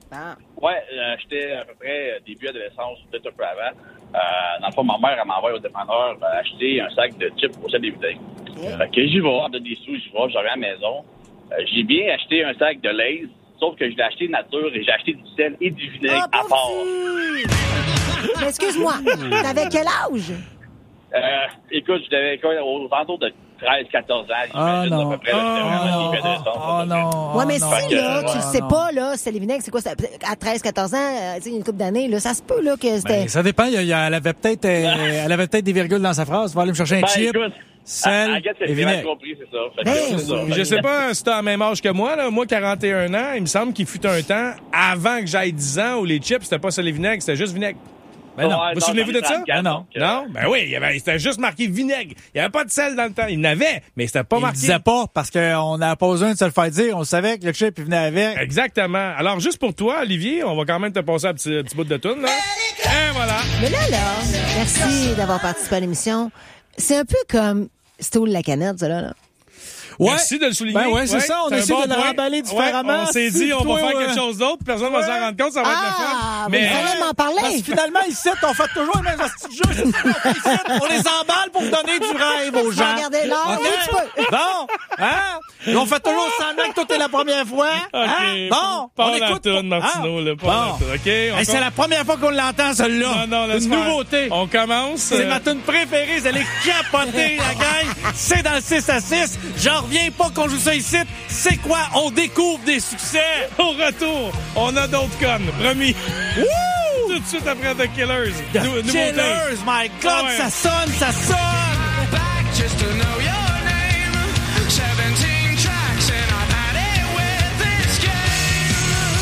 Ouais, euh, j'étais à peu près début adolescence, peut-être un peu avant. Euh, dans le fond, ma mère, elle m'envoie au dépanneur euh, acheter un sac de chips au sel des bouteilles. Yeah. Fait que j'y vais, elle me donne des sous, j'y vais, j'arrive à la maison. Euh, j'ai bien acheté un sac de Lay's, sauf que je l'ai acheté nature et j'ai acheté du sel et du vinaigre Ah, à part. Mais excuse-moi, t'avais quel âge? Euh, écoute, je devais quoi, aux alentours de treize quatorze ans, Ah, j'imagine, non. à peu près. là, j'étais Ah, vraiment non. début adolescence. Oh non. Ouais, mais oh, si, non. là, tu le Ouais, sais non. pas, là, c'est les vinaigres, c'est quoi? Ça, à treize quatorze ans, euh, tu sais, une couple d'années, là, ça se peut, là, que c'était... Ben, ça dépend. Il y a- il y a- elle avait peut-être euh, elle avait peut-être des virgules dans sa phrase. Va aller me chercher un Ben, chip, écoute, sel I guess que et j'ai bien vinaigre. compris, c'est ça. Fait que, Ben, c'est ça. Je sais pas si t'as le même âge que moi, là. Moi, quarante et un ans, il me semble qu'il fut un temps, avant que j'aille dix ans, où les chips, c'était pas sel et vinaigre, c'était juste vinaigre. Ben non. Ouais, Vous non, souvenez-vous de j'en ai ça? trente-quatre, Ben non. donc, euh, Non? Ben oui, il y avait, c'était juste marqué vinaigre. Il y avait pas de sel dans le temps. Il y en avait, mais c'était pas Il marqué. disait pas parce qu'on n'a pas besoin de se le faire dire. On savait que le chip il venait avec. Exactement. Alors, juste pour toi, Olivier, on va quand même te passer un petit, petit bout de toune, là. Et voilà. Mais là, là, merci d'avoir participé à l'émission. C'est un peu comme Stool la canette, ça, là. là. Ouais. Merci de le souligner. Ben ouais, c'est ça. On un essaie bon de le point. remballer Ouais, différemment. on s'est dit, on va Toi, faire ouais. quelque chose d'autre. Personne va s'en rendre compte, ça va être le Ah, fun. mais Mais vous allez m'en parler. Parce que finalement, ici, on fait toujours les mêmes astuces de jeu. C'est ça qu'on fait ici. On les emballe pour donner du rêve aux gens. Regardez l'heure, OK? oui, tu peux. Bon, hein? Et on fait toujours semblant que tout est la première fois. Hein? Bon, Pas on la écoute. toune, Martineau, Hein? là, pas Bon. la toune, OK? On Hey, c'est com- la première fois qu'on l'entend, celle-là. Non, non, laisse Une faire. nouveauté. On commence. C'est euh, ma tune préférée, vous allez capoter, la gang. C'est dans le six à six. J'en reviens pas qu'on joue ça ici. C'est quoi? On découvre des succès. Au retour, on a d'autres connes, promis. Wouh! Tout de suite après The Killers. The Nou- nouveauté. Killers, my God, Ah ouais. ça sonne, ça sonne. Just to know your name. seventeen tracks and I've had it with this game.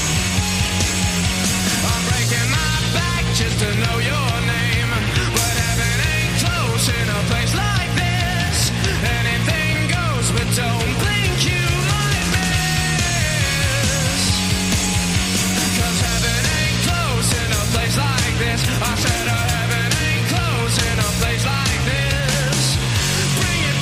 I'm breaking my back just to know your name. But heaven ain't close in a place like this. Anything goes, but don't think you might miss. 'Cause heaven ain't close in a place like this. I said uh, heaven ain't close in a place like this. Bring it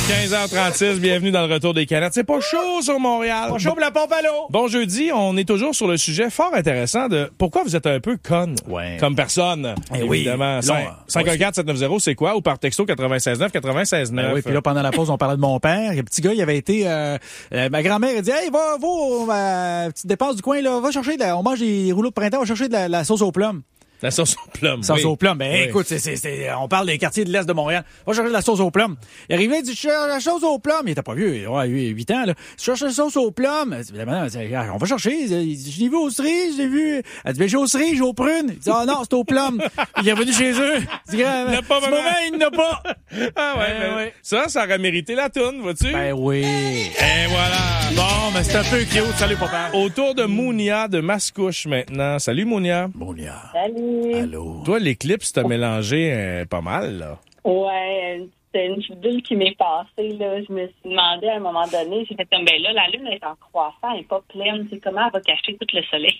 quinze heures trente-six, bienvenue dans le retour des canettes. C'est pas chaud sur Montréal. Pas chaud pour la pompe à l'eau. Bon jeudi, on est toujours sur le sujet fort intéressant de pourquoi vous êtes un peu conne Ouais. comme personne. Eh oui. Évidemment. Là, cinq un quatre sept neuf zéro, c'est quoi? Ou par texto quatre-vingt-seize neuf quatre-vingt-seize neuf. Ben oui, puis là, pendant la pause, on parlait de mon père. Le petit gars, il avait été... Euh, euh, ma grand-mère, elle dit, hey, va, va, ma petite dépense du coin, là, va chercher, de la, on mange des rouleaux de printemps, va chercher de la, la sauce aux plums. La sauce aux plums. Sauce oui. aux plums. Ben, oui. écoute, c'est, c'est, c'est, on parle des quartiers de l'Est de Montréal. Va chercher de la sauce aux plums. Il arrivait, il dit, je cherche la sauce aux plums. Il était pas vieux, il avait huit ans, là. Je cherche la sauce aux plums. Elle dit, madame, on va chercher. Il dit, je l'ai vu aux cerises, je l'ai vu. Elle dit, ben, j'ai aux cerises, j'ai aux prunes. Il dit, ah non, c'est aux plums. Il est revenu chez eux. Il dit, Il n'a pas ce vraiment. moment, il n'a pas. Ah ouais, Ben ben, ouais. Ça, ça aurait mérité la toune, vois-tu? Ben oui. Et voilà. Bon, mais c'est un peu cute. Salut, papa. Autour de Mounia de Mascouche maintenant. Salut, Mounia. Mounia. Salut. Allô. Toi, l'éclipse t'a mélangé euh, pas mal, là. Ouais, c'était une petite bulle qui m'est passée, là. Je me suis demandé à un moment donné, j'ai fait comme, ben là, la lune est en croissant, elle n'est pas pleine. C'est comment elle va cacher tout le soleil?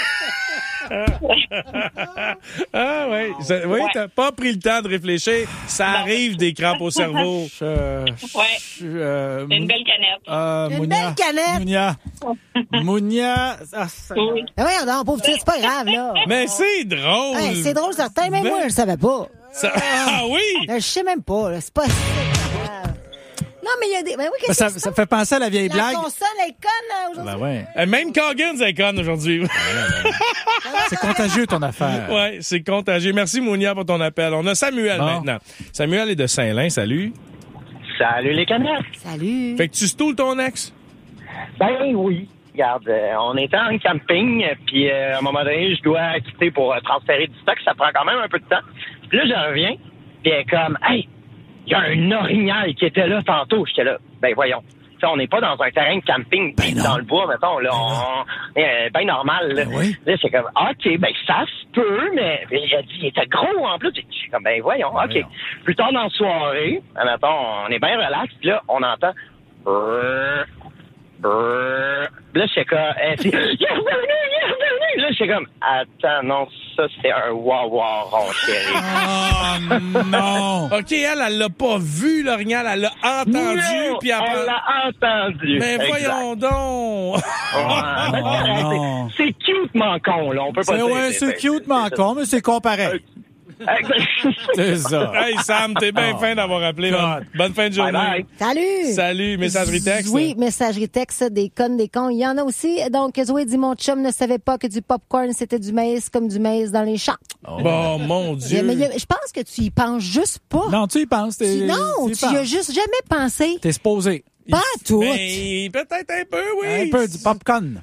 Ah ouais. Ça- oui, Ouais. t'as pas pris le temps de réfléchir. Ça arrive des crampes au cerveau. Euh, Ouais, euh, c'est une belle canette. euh, Une Mounia. belle canette. Mounia. Mounia. Ah, ça- Oui. Ben voyons donc, pauvre petit, c'est pas grave, là. Mais c'est drôle. Hey, c'est drôle, certain, mais Ben- moi, je le savais pas. Ça- Ah oui? Je sais même pas, là. C'est pas... Non, mais il y a des... Ben oui, Ben, qu'est-ce ça, que c'est? ça me fait penser à la vieille La blague. console est conne, euh, aujourd'hui. Ben ouais. Euh, Même Coggins est conne aujourd'hui. C'est contagieux, ton affaire. Ouais, c'est contagieux. Merci, Mounia, pour ton appel. On a Samuel Bon. maintenant. Samuel est de Saint-Lin. Salut. Salut les canettes. Salut. Fait que tu stoules ton ex? Ben oui. Regarde, euh, on était en camping, puis euh, à un moment donné, je dois quitter pour euh, transférer du stock. Ça prend quand même un peu de temps. Puis là, je reviens, puis elle est comme, hey, il y a un orignal qui était là tantôt. J'étais là, ben voyons. T'sais, on n'est pas dans un terrain de camping Ben non. dans le bois, mettons, là, on est ben normal. Là, Ben oui. là c'est comme, OK, ben ça se peut, mais il a dit, il était gros en plus. Je suis comme, ben voyons, OK. voyons. Plus tard dans la soirée, mettons, on est bien relax, puis là, on entend, brrr, brrr. Là, j'étais comme, elle dit, il est revenu, il est revenu. Là, j'étais comme, attends, non, ça, c'était un wawaron, chérie. Oh non. OK, elle, elle l'a pas vu, l'orignal. Elle l'a entendu. Non, Puis après... elle l'a entendu. Mais Exact. voyons donc. Ouais, ben, Oh, c'est- non. c'est cute, mon con, là. On peut pas C'est, dire. ouais, c'est cute, mais encore, mais c'est con pareil. C'est ça. Hey, Sam, t'es bien Oh, fin d'avoir appelé. God. Bonne, bonne fin de journée. Bye bye. Salut. Salut, messagerie texte. Oui, messagerie texte, des connes, des cons. Il y en a aussi. Donc, Zoé dit, mon chum ne savait pas que du popcorn, c'était du maïs comme du maïs dans les champs. Bon, mon Dieu. Mais il y a- je pense que tu y penses juste pas. Non, tu y penses. T'es, Tu- non, y tu y as penses. juste jamais pensé. T'es supposé. Pas à tout. Mais peut-être un peu, oui. Un peu du popcorn.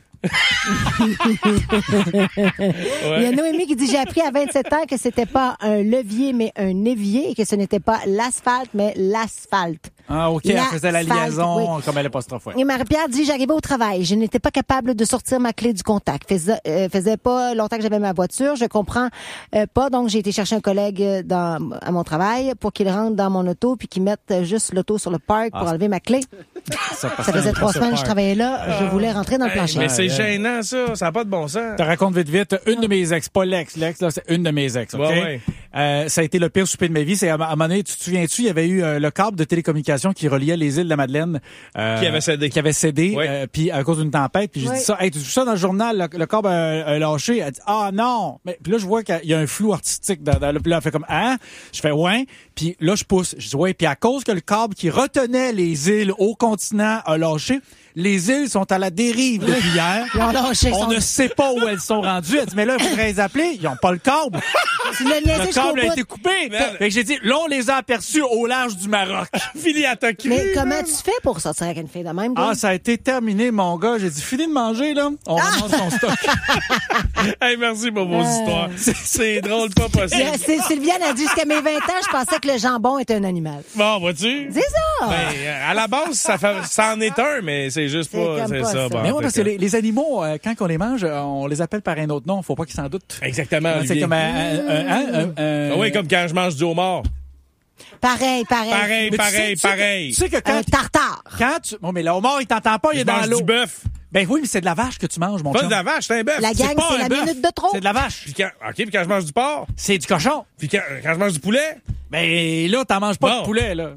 Il y a Noémie qui dit, j'ai appris à vingt-sept ans que c'était pas un levier, mais un évier et que ce n'était pas l'asphalte, mais l'asphalte. Ah, OK, elle faisait la L'asphalte, liaison oui. comme elle l'apostrophe. Ouais. Et Marie-Pierre dit, j'arrivais au travail. Je n'étais pas capable de sortir ma clé du contact. Faisait, euh, faisait pas longtemps que j'avais ma voiture. Je comprends euh, pas. Donc, j'ai été chercher un collègue euh, dans, à mon travail pour qu'il rentre dans mon auto puis qu'il mette euh, juste l'auto sur le parc pour Ah, enlever ma clé. Ça, Ça faisait trois semaines que je travaillais là. Je voulais rentrer dans le Hey, plancher. mais c'est Ouais, gênant, ça. Ça n'a pas de bon sens. Je te raconte vite, vite. Une de mes ex, pas l'ex, l'ex, là, c'est une de mes ex, OK? Ouais, ouais. Euh, ça a été le pire souper de ma vie. C'est à, à un moment donné, tu te souviens-tu, il y avait eu euh, le câble de télécommunication qui reliait les îles de la Madeleine. euh, Qui avait cédé. Qui avait cédé, Oui. euh, puis à cause d'une tempête. Puis j'ai Oui. dit ça, hey, tu as vu ça dans le journal, le, le câble a, a lâché. Elle dit, ah non! Mais puis là, je vois qu'il y a un flou artistique dans, dans le... Puis là, elle fait comme, hein? Je fais, ouais. Puis là, je pousse. Je dis, ouais. Puis à cause que le câble qui retenait les îles au continent a lâché, les îles sont à la dérive depuis hier. Ils ont lâché On son- ne sait pas où elles sont rendues. Elle dit, mais là, il faudrait les appeler. Ils n'ont pas le câble. Tu l'as niaisé Le jusqu'au câble a bout. été coupé. Fait que j'ai dit, là, on les a aperçus au large du Maroc. Philly a cru. Mais comment tu fais pour sortir avec une fille de même? toi? Ah, ça a été terminé, mon gars. J'ai dit, fini de manger, là. On remonte son stock. Hey, merci pour vos Euh. histoires. C'est- C'est drôle, pas possible. Yeah, c'est- Sylviane a dit, jusqu'à mes vingt ans, je pensais que le jambon était un animal. Bon, vois-tu? C'est ça! Ben, euh, à la base, ça, fait, ça en est un, mais c'est juste C'est pas, comme c'est pas ça. ça. bon, Mais ouais, fait parce que que- les, les animaux, euh, quand on les mange, euh, on les appelle par un autre nom. Faut pas qu'ils s'en doutent. Exactement, C'est Olivier. comme un, un, un, un- un- Ah oui, comme quand je mange du homard. Pareil, pareil. Pareil, Mais tu sais- pareil, tu sais que- pareil. Tu sais que quand, Un tartare. quand tu... Bon, mais le homard, il t'entend pas, il Je est dans mange l'eau. du bœuf. Ben oui, mais c'est de la vache que tu manges, mon Pas chum. de la vache, c'est un bœuf. La gang, pas c'est un la bœuf. minute de trop. C'est de la vache. Puis quand, OK, puis quand je mange du porc, C'est du cochon. puis quand, quand je mange du poulet, Ben là, t'en manges pas Bon. de poulet, là.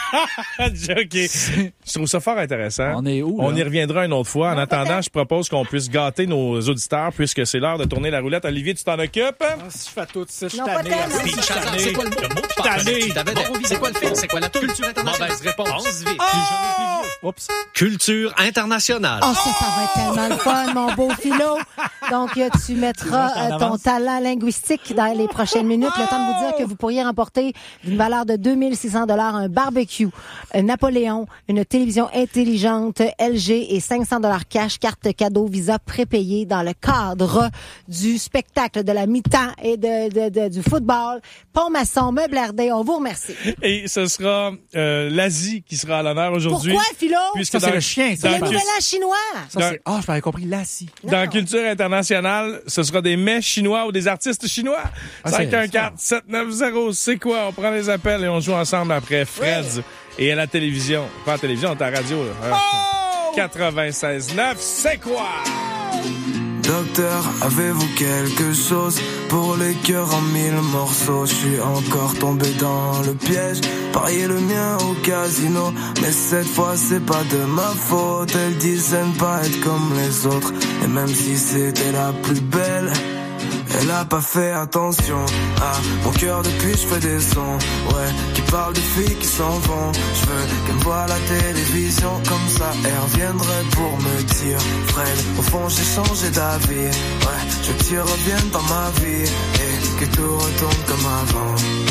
OK. Je trouve ça fort intéressant. On est où, là? On y reviendra une autre fois. En attendant, je propose qu'on puisse gâter nos auditeurs puisque c'est l'heure de tourner la roulette. Olivier, tu t'en occupes? Ah, si je fais tout ça, je suis Non, pas tanné. tellement. Je suis tanné. C'est quoi le mot? Je suis tanné. C'est quoi le film? C'est quoi la culture internationale? Mauvaise réponse. Pense vite. Oups. Culture internationale. Oh, ça, ça va être tellement le fun, mon beau Philo. Donc, euh, tu mettras Tu vois, euh, t'en ton avances. talent linguistique dans les prochaines minutes. Le temps de vous dire que vous pourriez remporter d'une valeur de deux mille six cents dollars un barbecue, un Napoléon, une télévision intelligente L G et cinq cents dollars cash, carte cadeau, visa prépayé dans le cadre du spectacle de la mi-temps et de, de, de- du football. Pont-Maçon, Meuble R D, on vous remercie. Et ce sera euh, l'Asie qui sera à l'honneur aujourd'hui. Pourquoi, Philo? Puisque Ça, c'est dans- le chien, ça. dans Le le nouvel cul- an chinois. Ça, c'est... Ah, je m'avais compris, là, si. Dans Culture internationale, ce sera des mets chinois ou des artistes chinois. Ah, c'est- cinq un quatre sept neuf zéro, c'est quoi? On prend les appels et on joue ensemble après Fred. Et à la télévision. Pas à la télévision, on est à la radio. Là. quatre-vingt-seize neuf, c'est quoi? Docteur, avez-vous quelque chose pour les cœurs en mille morceaux? Je suis encore tombé dans le piège, parier le mien au casino. Mais cette fois c'est pas de ma faute, elle disait ne pas être comme les autres. Et même si c'était la plus belle, elle a pas fait attention à mon cœur depuis je fais des sons, ouais, qui parlent de filles qui s'en vont. Je veux qu'elle me voie à la télévision, comme ça elle reviendrait pour me dire Fred, au fond j'ai changé d'avis, ouais, je veux que tu reviennes dans ma vie et que tout retourne comme avant.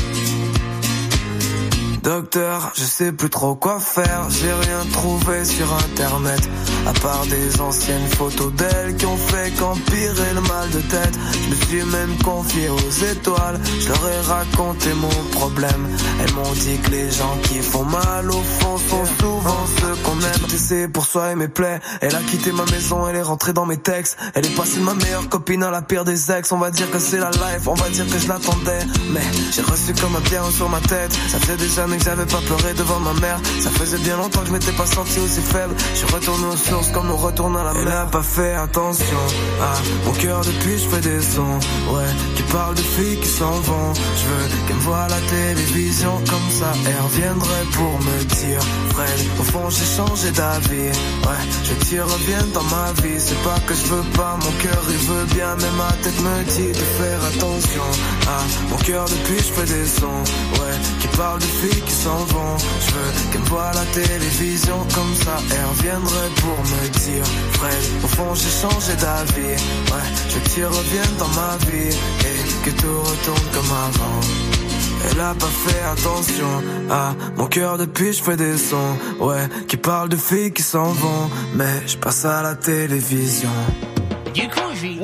Docteur, je sais plus trop quoi faire, j'ai rien trouvé sur internet, à part des anciennes photos d'elle qui ont fait qu'empirer le mal de tête. Je me suis même confié aux étoiles, je leur ai raconté mon problème. Elles m'ont dit que les gens qui font mal au fond sont souvent ceux qu'on aime. J'ai tout essayé pour soigner mes plaies, elle a quitté ma maison, elle est rentrée dans mes textes. Elle est passée de ma meilleure copine à la pire des ex. On va dire que c'est la life, on va dire que je l'attendais, mais j'ai reçu comme un pierre sur ma tête. Ça faisait des années que j'avais pas pleuré devant ma mère, ça faisait bien longtemps que je m'étais pas senti aussi faible. Je suis retourné aux sources comme on retourne à la mer. Elle a pas fait attention à mon cœur depuis je fais des sons, ouais, qui parlent de filles qui s'en vont. Je veux qu'elle me voie à la télévision, comme ça elle reviendrait pour me dire Fred, au fond j'ai changé d'avis, ouais, je veux que tu reviennes dans ma vie. C'est pas que je veux pas, mon cœur il veut bien, mais ma tête me dit de faire attention à mon cœur depuis je fais des sons, ouais, qui parlent de filles qui s'en vont. Je veux qu'elle me voie à la télévision, comme ça elle reviendrait pour me dire Fred, au fond j'ai changé d'avis, ouais, je veux que tu reviennes dans ma vie et que tout retourne comme avant. Elle a pas fait attention à mon cœur depuis je fais des sons, ouais, qui parlent de filles qui s'en vont, mais je passe à la télévision. Du coup, j'ai...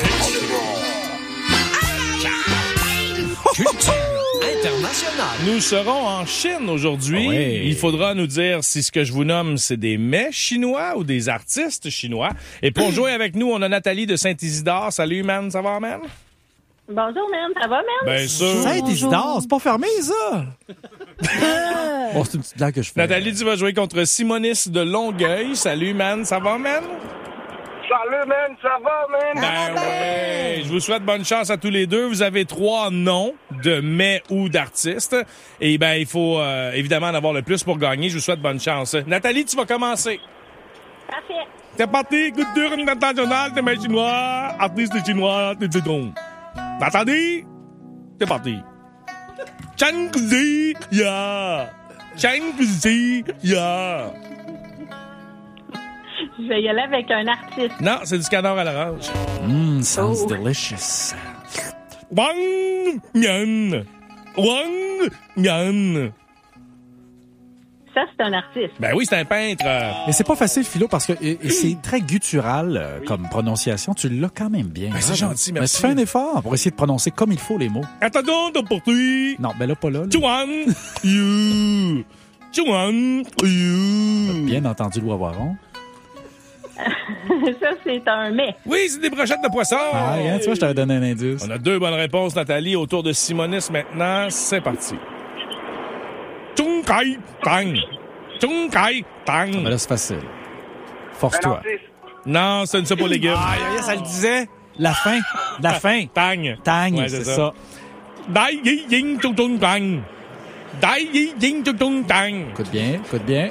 Culture internationale. Nous serons en Chine aujourd'hui. Ah ouais. Il faudra nous dire si ce que je vous nomme, c'est des mets chinois ou des artistes chinois. Et pour jouer avec nous, on a Nathalie de Saint-Isidore. Salut, man. Ça va, man? Bonjour, man. Ça va, man? Bien sûr. Saint-Isidore, c'est pas fermé, ça! Bon, c'est une petite blague que je fais. Nathalie, tu vas jouer contre Simonis de Longueuil. Salut, man. Ça va, man? Salut, man, ça va, man? Ben ouais. Je vous souhaite bonne chance à tous les deux. Vous avez trois noms de mets ou d'artistes. Et ben, il faut euh, évidemment en avoir le plus pour gagner. Je vous souhaite bonne chance. Nathalie, tu vas commencer. Parfait. C'est parti, culture internationale, des mets chinois, artistes chinois, des zidons. T'as entendu? C'est parti. Chang-Zi, ya! Chang-Zi, ya! Je vais y aller avec un artiste. Non, c'est du canard à l'orange. Mmm, sounds Oh. delicious. Wang Mian! Wang Mian! Ça, c'est un artiste. Ben oui, c'est un peintre. Et c'est pas facile, Philo, parce que et, et c'est très guttural euh, comme prononciation. Tu l'as quand même bien. Ben, c'est Ah, gentil, ben, merci. tu fais un effort pour essayer de prononcer comme il faut les mots. Attendons de poursuivre. Non, ben là, pas là. là. Chuan Yu. Chuan Yu. Bien entendu, Louis Voiron. Ça, c'est un mais. Oui, c'est des brochettes de poisson. Ah, regarde, tu vois, je t'avais donné un indice. On a deux bonnes réponses, Nathalie. Autour de Simonis maintenant. C'est parti. Chung Kai Tang. Chung Kai Tang. Ben là, c'est facile. Force-toi. Non, c'est une soupe aux légumes. Ah, ça le disait. La fin. La fin. Tang. Tang, Ouais, c'est c'est ça. Dai Yi Ying Chung Chung Tang. Dai, ding, tung, tung, tang. Écoute bien, écoute bien.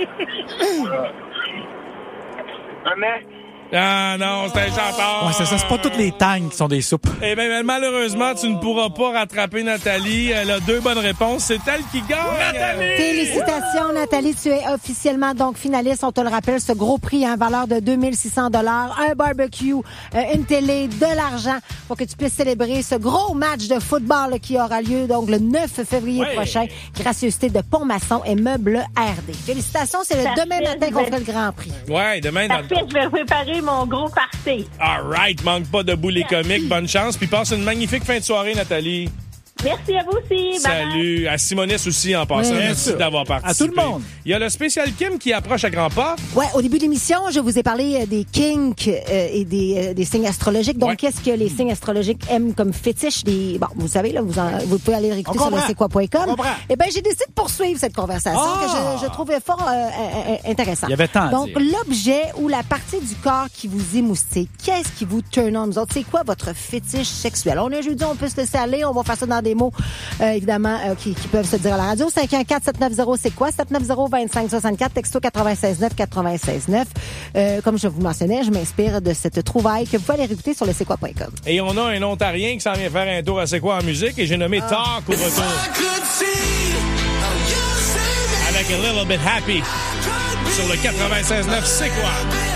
Un mec. Ah non, c'est un chanteur. Ouais, c'est ça, c'est pas toutes les tangs qui sont des soupes. Eh bien, malheureusement, tu ne pourras pas rattraper Nathalie. Elle a deux bonnes réponses. C'est elle qui gagne. Nathalie! Félicitations, Nathalie. Tu es officiellement donc finaliste. On te le rappelle, ce gros prix, hein, valeur de deux mille six cents dollars, un barbecue, euh, une télé, de l'argent pour que tu puisses célébrer ce gros match de football là, qui aura lieu donc le neuf février ouais. prochain. Gracieuseté de Pont-Maçon et Meubles R D. Félicitations, c'est le Parfait, demain matin qu'on fait le Grand Prix. Ouais, demain. Parfait, dans... je vais préparer mon gros party. All right, manque pas de boules comiques. Bonne chance, puis passe une magnifique fin de soirée, Nathalie. Merci à vous aussi. Salut. Bye. À Simonis aussi, en passant. Oui, merci d'avoir participé. À tout le monde. Il y a le spécial Kim qui approche à grands pas. Ouais, au début de l'émission, je vous ai parlé des kinks euh, et des, euh, des signes astrologiques. Donc, ouais. qu'est-ce que les signes astrologiques aiment comme fétiche? Des... Bon, vous savez, là, vous, en... vous pouvez aller réécouter sur le c'est quoi point com. Eh bien, j'ai décidé de poursuivre cette conversation oh! que je, je trouvais fort euh, euh, intéressante. Il y avait tant à Donc, dire. l'objet ou la partie du corps qui vous émoussait, qu'est-ce qui vous turn on? Vous autres, c'est quoi votre fétiche sexuel? On est jeudi, on peut se laisser aller. On va faire ça dans des mots... Euh, évidemment, euh, qui, qui peuvent se dire à la radio. cinq un quatre sept neuf zéro, c'est quoi? sept neuf zéro deux cinq six quatre, texto quatre-vingt-seize neuf quatre-vingt-seize neuf. Euh, comme je vous mentionnais, je m'inspire de cette trouvaille que vous pouvez aller réécouter sur le c'est quoi point com. Et on a un Ontarien qui s'en vient faire un tour à C'est quoi en musique et j'ai nommé ah. Talk au retour. Avec A Little Bit Happy sur le quatre-vingt-seize neuf, c'est quoi?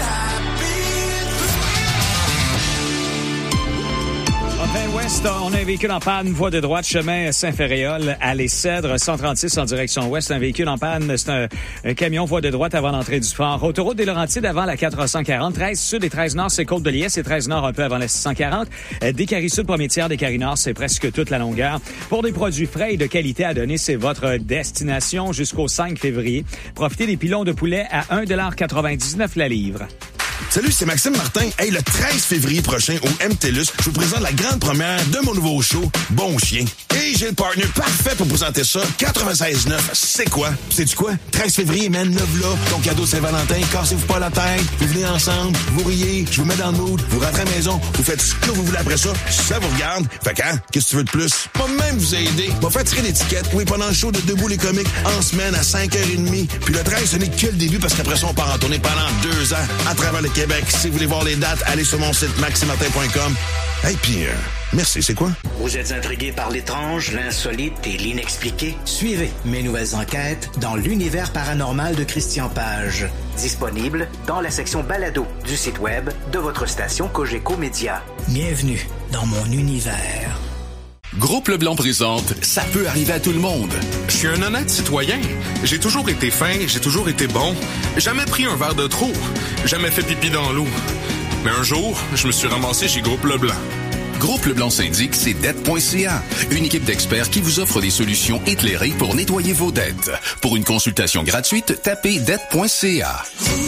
Ouest, on a un véhicule en panne, voie de droite, chemin Saint-Ferréol à Les Cèdres, cent trente-six en direction ouest. Un véhicule en panne, c'est un, un camion, voie de droite avant l'entrée du port. Autoroute des Laurentides avant la quatre cent quarante. treize sud et treize nord, c'est Côte-de-Liesse et treize nord un peu avant la six cent quarante. Descaries sud, premier tiers, Descaries nord, c'est presque toute la longueur. Pour des produits frais et de qualité à donner, c'est votre destination jusqu'au cinq février. Profitez des pilons de poulet à un dollar quatre-vingt-dix-neuf la livre. Salut, c'est Maxime Martin. Hey, le treize février prochain au M T L U S, je vous présente la grande première de mon nouveau show, Bon Chien. Et j'ai le partner parfait pour présenter ça, quatre-vingt-seize neuf, c'est quoi? Sais-tu quoi? treize février, man, le v'là. Ton cadeau Saint-Valentin, cassez-vous pas la tête, vous venez ensemble, vous riez, je vous mets dans le mood, vous rentrez à la maison, vous faites ce que vous voulez après ça, ça vous regarde. Fait qu'un, qu'est-ce que tu veux de plus? Pas même vous aider. Va faire tirer l'étiquette, oui, pendant le show de Debout les comiques, en semaine à cinq heures trente. Puis le treize, ce n'est que le début parce qu'après ça, on part en tournée pendant deux ans à travers le Québec. Si vous voulez voir les dates, allez sur mon site maxime martin point com. Hey, puis, euh, merci, c'est quoi? Vous êtes intrigué par l'étrange, l'insolite et l'inexpliqué? Suivez mes nouvelles enquêtes dans l'univers paranormal de Christian Page. Disponible dans la section balado du site web de votre station Cogeco Média. Bienvenue dans mon univers. Groupe Leblanc présente « Ça peut arriver à tout le monde ». Je suis un honnête citoyen. J'ai toujours été fin, j'ai toujours été bon. Jamais pris un verre de trop. Jamais fait pipi dans l'eau. Mais un jour, je me suis ramassé chez Groupe Leblanc. Groupe Leblanc syndic, c'est dette point c a. Une équipe d'experts qui vous offre des solutions éclairées pour nettoyer vos dettes. Pour une consultation gratuite, tapez dette point c a.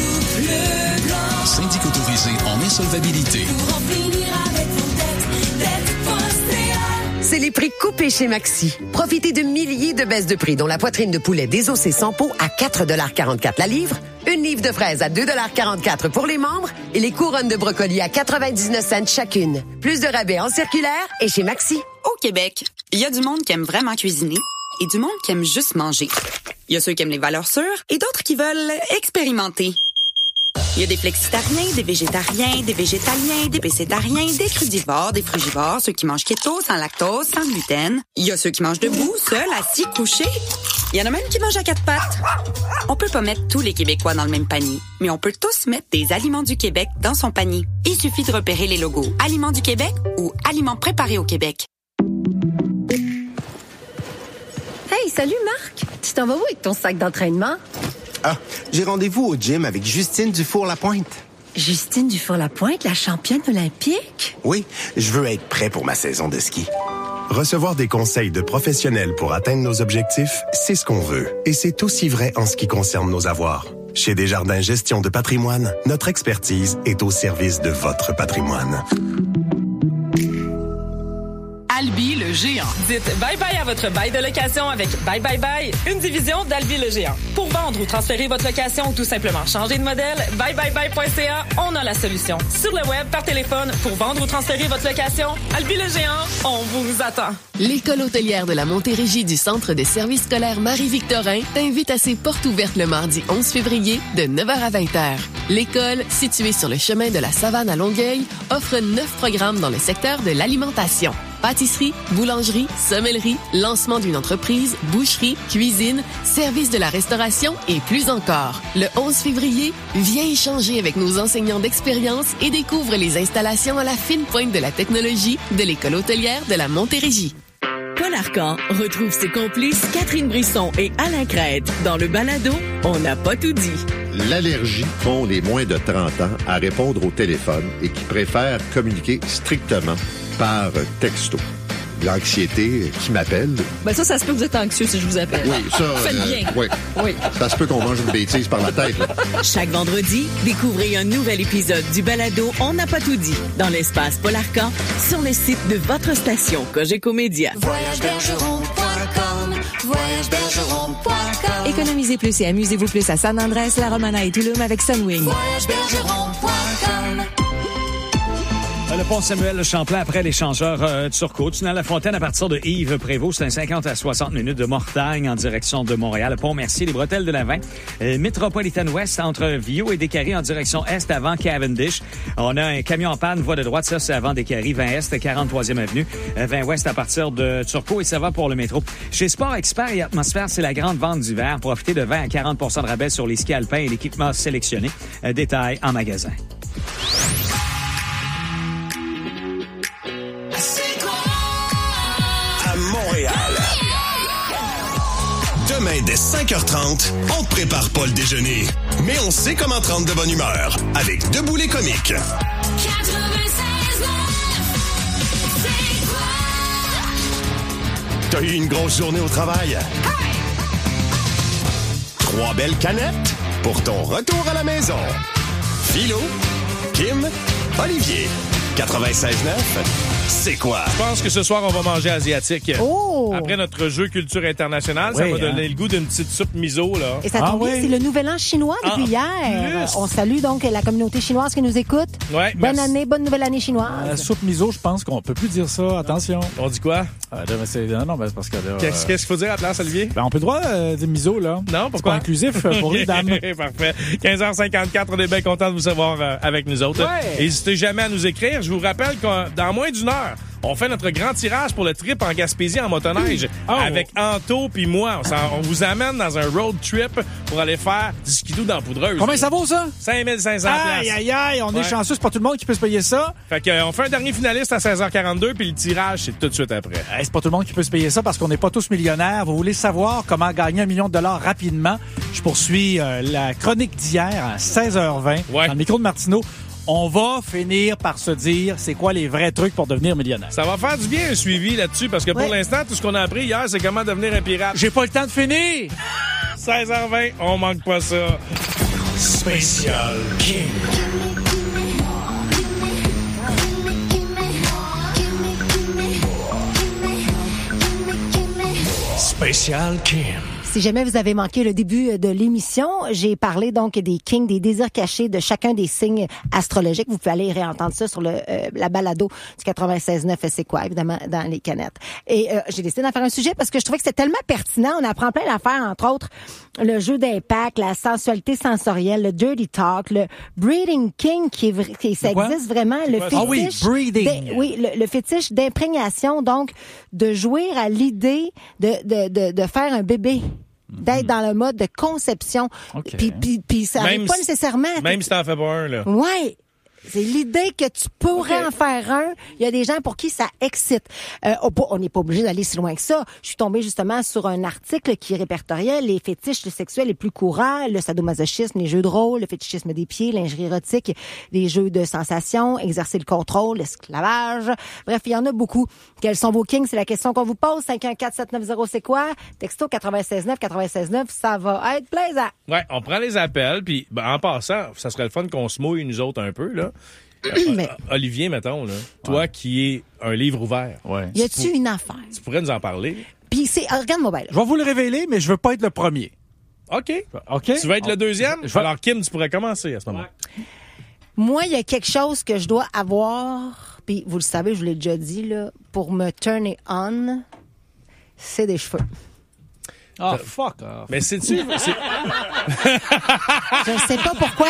Syndic autorisé en insolvabilité. C'est les prix coupés chez Maxi. Profitez de milliers de baisses de prix, dont la poitrine de poulet désossée sans peau à quatre dollars quarante-quatre la livre, une livre de fraises à deux dollars quarante-quatre pour les membres et les couronnes de brocoli à quatre-vingt-dix-neuf cents chacune. Plus de rabais en circulaire et chez Maxi. Au Québec, il y a du monde qui aime vraiment cuisiner et du monde qui aime juste manger. Il y a ceux qui aiment les valeurs sûres et d'autres qui veulent expérimenter. Il y a des flexitariens, des végétariens, des végétaliens, des pécétariens, des crudivores, des frugivores, ceux qui mangent keto, sans lactose, sans gluten. Il y a ceux qui mangent debout, seuls, assis, couchés. Il y en a même qui mangent à quatre pattes. On peut pas mettre tous les Québécois dans le même panier, mais on peut tous mettre des Aliments du Québec dans son panier. Il suffit de repérer les logos Aliments du Québec ou Aliments préparés au Québec. Hey, salut Marc! Tu t'en vas où avec ton sac d'entraînement? Ah, j'ai rendez-vous au gym avec Justine Dufour-Lapointe. Justine Dufour-Lapointe, la championne olympique? Oui, je veux être prêt pour ma saison de ski. Recevoir des conseils de professionnels pour atteindre nos objectifs, c'est ce qu'on veut. Et c'est aussi vrai en ce qui concerne nos avoirs. Chez Desjardins Gestion de patrimoine, notre expertise est au service de votre patrimoine. Albi, le le géant. Dites bye-bye à votre bail de location avec Bye Bye Bye, une division d'Albi le géant. Pour vendre ou transférer votre location ou tout simplement changer de modèle, bye bye bye point c a, on a la solution. Sur le web, par téléphone, pour vendre ou transférer votre location, Albi le géant, on vous attend. L'École hôtelière de la Montérégie du Centre de services scolaires Marie-Victorin t'invite à ses portes ouvertes le mardi onze février de neuf heures à vingt heures. L'école, située sur le chemin de la Savane à Longueuil, offre neuf programmes dans le secteur de l'alimentation. Pâtisserie, boulangerie, sommellerie, lancement d'une entreprise, boucherie, cuisine, service de la restauration et plus encore. Le onze février, viens échanger avec nos enseignants d'expérience et découvre les installations à la fine pointe de la technologie de l'École hôtelière de la Montérégie. Paul Arcan retrouve ses complices Catherine Brisson et Alain Crête dans le balado On n'a pas tout dit. L'allergie font les moins de trente ans à répondre au téléphone et qui préfèrent communiquer strictement par texto. L'anxiété qui m'appelle. Ben ça, ça se peut que vous êtes anxieux si je vous appelle. Oui, ça. Faites euh, bien. Oui. Oui. Ça se peut qu'on mange une bêtise par la tête. Là. Chaque vendredi, découvrez un nouvel épisode du balado On n'a pas tout dit dans l'espace Paul Arcan sur le site de votre station Cogeco Média. voyage bergeron point com, voyage bergeron point com. Économisez plus et amusez-vous plus à San Andrés, La Romana et Tulum avec Sunwing. voyage bergeron point com. Le pont Samuel Champlain après l'échangeur euh, Turcot. Tunnel La Fontaine à partir de Yves Prévost. C'est un cinquante à soixante minutes de Mortagne en direction de Montréal. Le pont Mercier, les bretelles de la Vin. Euh, Metropolitan West entre Viau et Descaries en direction est avant Cavendish. On a un camion en panne, voie de droite. Ça, c'est avant Descaries. vingt Est, quarante-troisième avenue. Euh, vingt Ouest à partir de Turcot et ça va pour le métro. Chez Sport Expert et Atmosphère, c'est la grande vente d'hiver. Profitez de vingt à quarante pour cent de rabais sur les skis alpins et l'équipement sélectionné. Euh, détail en magasin. À Montréal. Demain, dès cinq heures trente, on te prépare pas le déjeuner. Mais on sait comment te rendre de bonne humeur avec Debout les comiques. T'as eu une grosse journée au travail? Trois belles canettes pour ton retour à la maison. Philo, Kim, Olivier. quatre-vingt-seize neuf, c'est quoi? Je pense que ce soir, on va manger asiatique. Oh! Après notre jeu culture internationale, ça Oui, va hein. donner le goût d'une petite soupe miso, là. Et ça tombe bien, c'est le nouvel an chinois depuis Ah, hier. plus. On salue donc la communauté chinoise qui nous écoute. Ouais, bonne merci. année, bonne nouvelle année chinoise. La soupe miso, je pense qu'on peut plus dire ça. Attention. On dit quoi? Ah, là, ben, c'est, non, non, ben, c'est parce que là, Qu'est-ce euh, qu'est-ce qu'il faut dire à la place, Olivier? ben, on peut le droit euh, dire miso, là. Non, C'est pourquoi? pas inclusif euh, pour les dames. Parfait. quinze heures cinquante-quatre, on est bien content de vous avoir euh, avec nous autres. Ouais. N'hésitez jamais à nous écrire. Je vous rappelle que dans moins d'une heure, on fait notre grand tirage pour le trip en Gaspésie en motoneige Oh. avec Anto puis moi. On, s'en- on vous amène dans un road trip pour aller faire du skidoo dans la poudreuse. Combien ça vaut, ça? cinq mille cinq cents Aïe, piastres. aïe, aïe, on Ouais. est chanceux, c'est pas tout le monde qui peut se payer ça. Fait que, euh, on fait un dernier finaliste à seize heures quarante-deux puis le tirage, c'est tout de suite après. Hey, c'est pas tout le monde qui peut se payer ça parce qu'on n'est pas tous millionnaires. Vous voulez savoir comment gagner un million de dollars rapidement? Je poursuis euh, la chronique d'hier à seize heures vingt Ouais. dans le micro de Martineau. On va finir par se dire c'est quoi les vrais trucs pour devenir millionnaire. Ça va faire du bien un suivi là-dessus parce que pour Ouais. l'instant, tout ce qu'on a appris hier, c'est comment devenir un pirate. J'ai pas le temps de finir! seize heures vingt, on manque pas ça. Spécial King. Spécial Kim. Si jamais vous avez manqué le début de l'émission, j'ai parlé donc des kings, des désirs cachés de chacun des signes astrologiques. Vous pouvez aller réentendre ça sur le euh, la balado du quatre-vingt-seize neuf, c'est quoi, évidemment, dans les canettes. Et euh, j'ai décidé d'en faire un sujet parce que je trouvais que c'était tellement pertinent. On apprend plein d'affaires, entre autres le jeu d'impact, la sensualité sensorielle, le dirty talk, le breeding king qui, est vrai, qui ça quoi? existe vraiment, le quoi fétiche. ça? Ah oui, breeding. d'im- oui, le, le fétiche d'imprégnation, donc de jouer à l'idée de, de, de, de faire un bébé. D'être dans le mode de conception. OK. Puis, puis, puis ça arrive Même pas si- nécessairement. Même si t'en fais pas un, là. Ouais. C'est l'idée que tu pourrais en faire un. Il y a des gens pour qui ça excite. Euh, on n'est pas obligé d'aller si loin que ça. Je suis tombée justement sur un article qui répertoriait les fétiches sexuels les plus courants, le sadomasochisme, les jeux de rôle, le fétichisme des pieds, lingerie érotique, les jeux de sensations, exercer le contrôle, l'esclavage. Bref, il y en a beaucoup. Quels sont vos kings? C'est la question qu'on vous pose. cinq un quatre sept neuf zéro, c'est quoi? Texto quatre-vingt-seize neuf, quatre-vingt-seize neuf, ça va être plaisant. Ouais, on prend les appels, puis ben, en passant, ça serait le fun qu'on se mouille nous autres un peu, là. Mais Olivier, mettons, là, toi qui es un livre ouvert. Ouais. y a-tu une affaire? Tu pourrais nous en parler? Puis c'est... ah, regarde-moi bien, là. Je vais vous le révéler, mais je veux pas être le premier. OK. OK? Tu vas être le deuxième? Je vais- Alors, Kim, tu pourrais commencer à ce moment. Moi, il y a quelque chose que je dois avoir, puis vous le savez, je vous l'ai déjà dit, là, pour me turn on, c'est des cheveux. Oh, fuck off. Mais c'est-tu... c'est- Je ne sais pas pourquoi.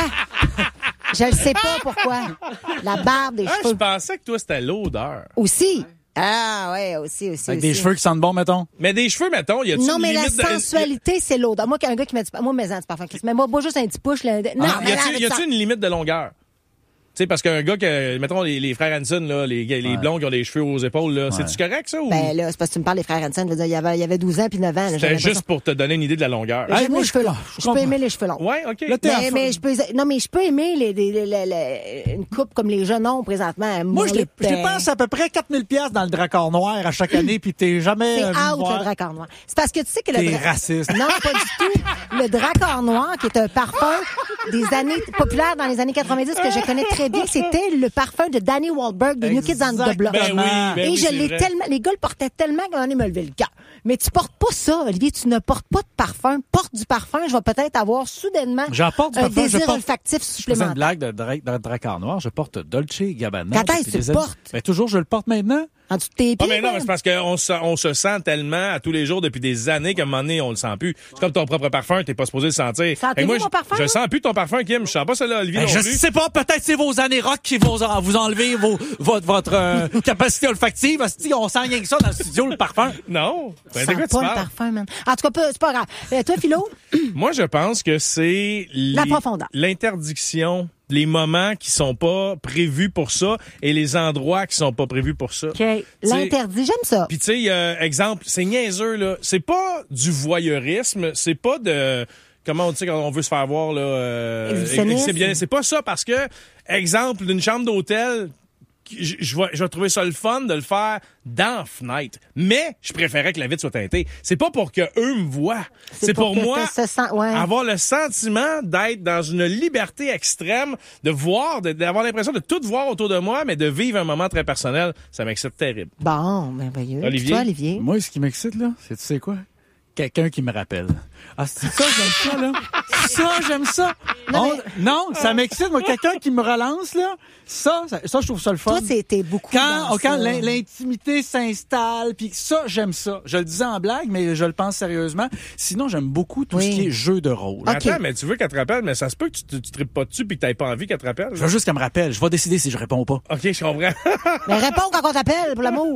Je ne sais pas pourquoi. La barbe des Ah, je cheveux. pensais que toi, c'était l'odeur. Aussi. Ah, ouais, aussi, aussi. Avec aussi. des cheveux qui sentent bon, mettons. Mais des cheveux, mettons, y a-tu Non, une mais la limite de... sensualité, c'est l'odeur. Moi, un gars qui met du... Moi, mes du parfum, Chris. Mais moi, moi, juste un petit push, là. Non, Ah, mais y là, a-tu, avec y a-tu ça- une limite de longueur? Tu sais, parce qu'un gars que, mettons, les, les frères Hanson, là, les, les Ouais. blonds qui ont des cheveux aux épaules, là, c'est-tu correct, ça? Ou... Ben, là, c'est parce que tu me parles des frères Hansen. Je veux dire, il y avait, il y avait douze ans puis neuf ans. là, C'était j'avais juste pour te donner une idée de la longueur. J'aime Hey, moi, les je- cheveux longs. je Je peux comprends. aimer les cheveux longs. Ouais, OK. Là, t'es Mais, en- mais je peux, non, mais je peux aimer les, les- les- les- les- une coupe comme les jeunes ont présentement. Moi, je Mon l'ai- je lip, dépense à peu près quatre mille piastres dans le dracard noir à chaque année, puis t'es jamais... C'est euh, venu out, voir. le dracard noir. C'est parce que tu sais que le... T'es dra- raciste. Non, pas du tout. Le dracard noir, qui est un parfum des années populaire dans les années quatre-vingt-dix, que je connais très bien, c'était le parfum de Danny Wahlberg de New Kids on the Block. Ben oui, ben Et oui, je c'est l'ai vrai. tellement... Les gars le portaient tellement qu'à un moment donné, me lever le cœur. Mais tu portes pas ça, Olivier. Tu ne portes pas de parfum. Porte du parfum. Je vais peut-être avoir soudainement J'en porte du un parfum, je désir porte- olfactif Je faisais une supplémentaire. blague de, dra- de dracard noir. Je porte Dolce Gabbana. Quand est-ce depuis que tu des le années. portes? Ben, toujours, je le porte maintenant. En dessous de tes Ah, pieds. mais non, quoi. mais c'est parce qu'on se, on se sent tellement à tous les jours depuis des années qu'à un moment donné, on le sent plus. C'est comme ton propre parfum, t'es pas supposé le sentir. Sentez-vous Et moi, mon je- parfum, Je là? sens plus ton parfum, Kim. Je sens pas celui-là, Olivier, Ben, non je plus. sais pas, peut-être c'est vos années rock qui vont en- vous enlever vos, votre, votre euh, capacité olfactive. Asti, on sent rien que ça dans le studio, le parfum. Non. Ben, Je de sens quoi tu pas le parles? parfum, man. En tout cas, peu- c'est pas grave. Euh, toi, Philo? Moi, je pense que c'est La les- profondeur. l'interdiction, les moments qui sont pas prévus pour ça et les endroits qui sont pas prévus pour ça. OK. L'interdit, j'aime ça. Puis tu sais, euh, exemple, c'est niaiseux là, c'est pas du voyeurisme, c'est pas de comment on dit quand on veut se faire voir là euh, Exhibitionnisme. c'est bien, c'est pas ça parce que exemple d'une chambre d'hôtel je, je vais, je vais trouver ça le fun de le faire dans la fenêtre. Mais je préférais que la vitre soit teintée. C'est pas pour que eux me voient. C'est pour, que moi t'as ce sen- ouais. avoir le sentiment d'être dans une liberté extrême, de voir, de- d'avoir l'impression de tout voir autour de moi, mais de vivre un moment très personnel. Ça m'excite terrible. Bon, merveilleux. Olivier? Puis toi, Olivier? Moi, ce qui m'excite, là, c'est tu sais quoi? Quelqu'un qui me rappelle. Ah, c'est ça, j'aime ça, là. Ça, j'aime ça. Non, On- Non, ça m'excite, moi, quelqu'un qui me relance, là. Ça, ça, ça, je trouve ça le fun. Toi, c'était beaucoup Quand, dans quand ça. l'in- l'intimité s'installe, puis ça, j'aime ça. Je le disais en blague, mais je le pense sérieusement. Sinon, j'aime beaucoup tout Oui. ce qui est jeu de rôle. Mais Attends, mais tu veux qu'elle te rappelle, mais ça se peut que tu, tu, tu tripes pas dessus puis que t'aies pas envie qu'elle te rappelle. Je veux juste qu'elle me rappelle. Je vais décider si je réponds pas. OK, je comprends. Mais réponds quand on t'appelle, pour l'amour.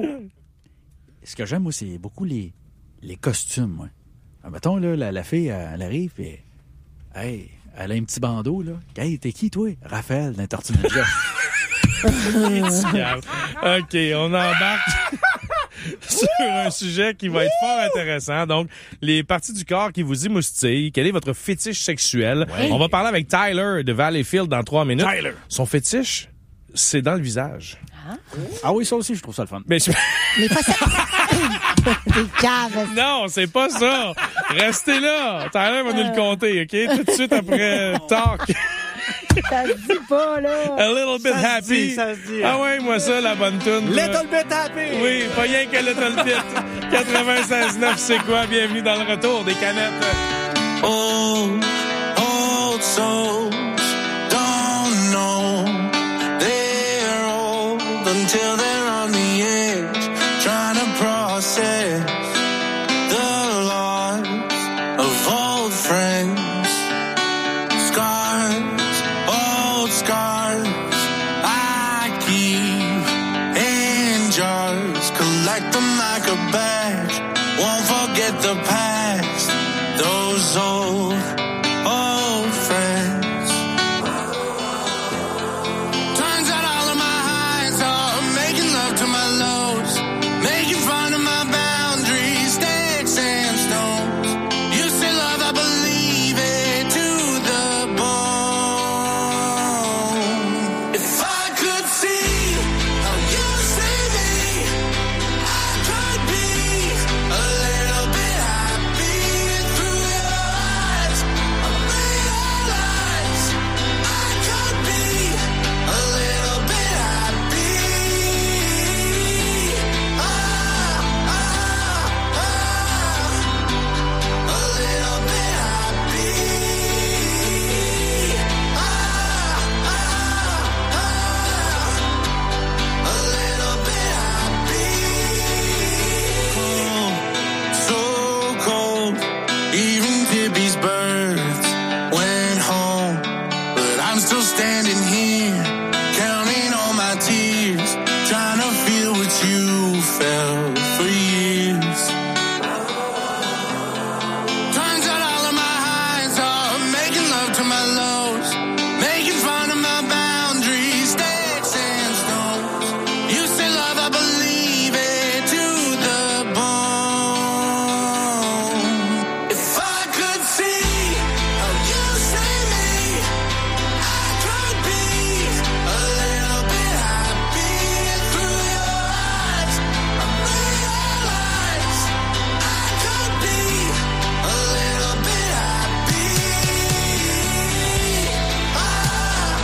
Ce que j'aime, moi, c'est beaucoup les, les costumes, moi. Ah, mettons, là, la, la fille, elle, elle arrive, et hey, elle a un petit bandeau, là. Hey, t'es qui, toi? Raphaël, d'un Tortue Ninja. OK, on embarque sur un sujet qui va être fort intéressant. Donc, les parties du corps qui vous émoustillent. Quel est votre fétiche sexuel? Ouais. On va parler avec Tyler de Valleyfield dans trois minutes. Tyler. Son fétiche, c'est dans le visage. Ah oui, ça aussi, je trouve ça le fun. Mais je- Les facettes. Des caves. Non, c'est pas ça. Restez là. Tyler va nous le compter, OK? Tout de suite après euh, Talk. Ça se dit pas, là. A little bit Ça se happy. dit, ça se dit. Ah ouais, moi ça, la bonne tune. Little bit happy! Oui, pas rien que Little Bit. quatre-vingt-seize neuf, c'est quoi? Bienvenue dans le retour des canettes. Old, old souls don't know they're old until they're on the edge, trying to process the loss of old friends. Scars, old scars, I keep in jars, collect them like a badge, won't forget the past. Those old my love.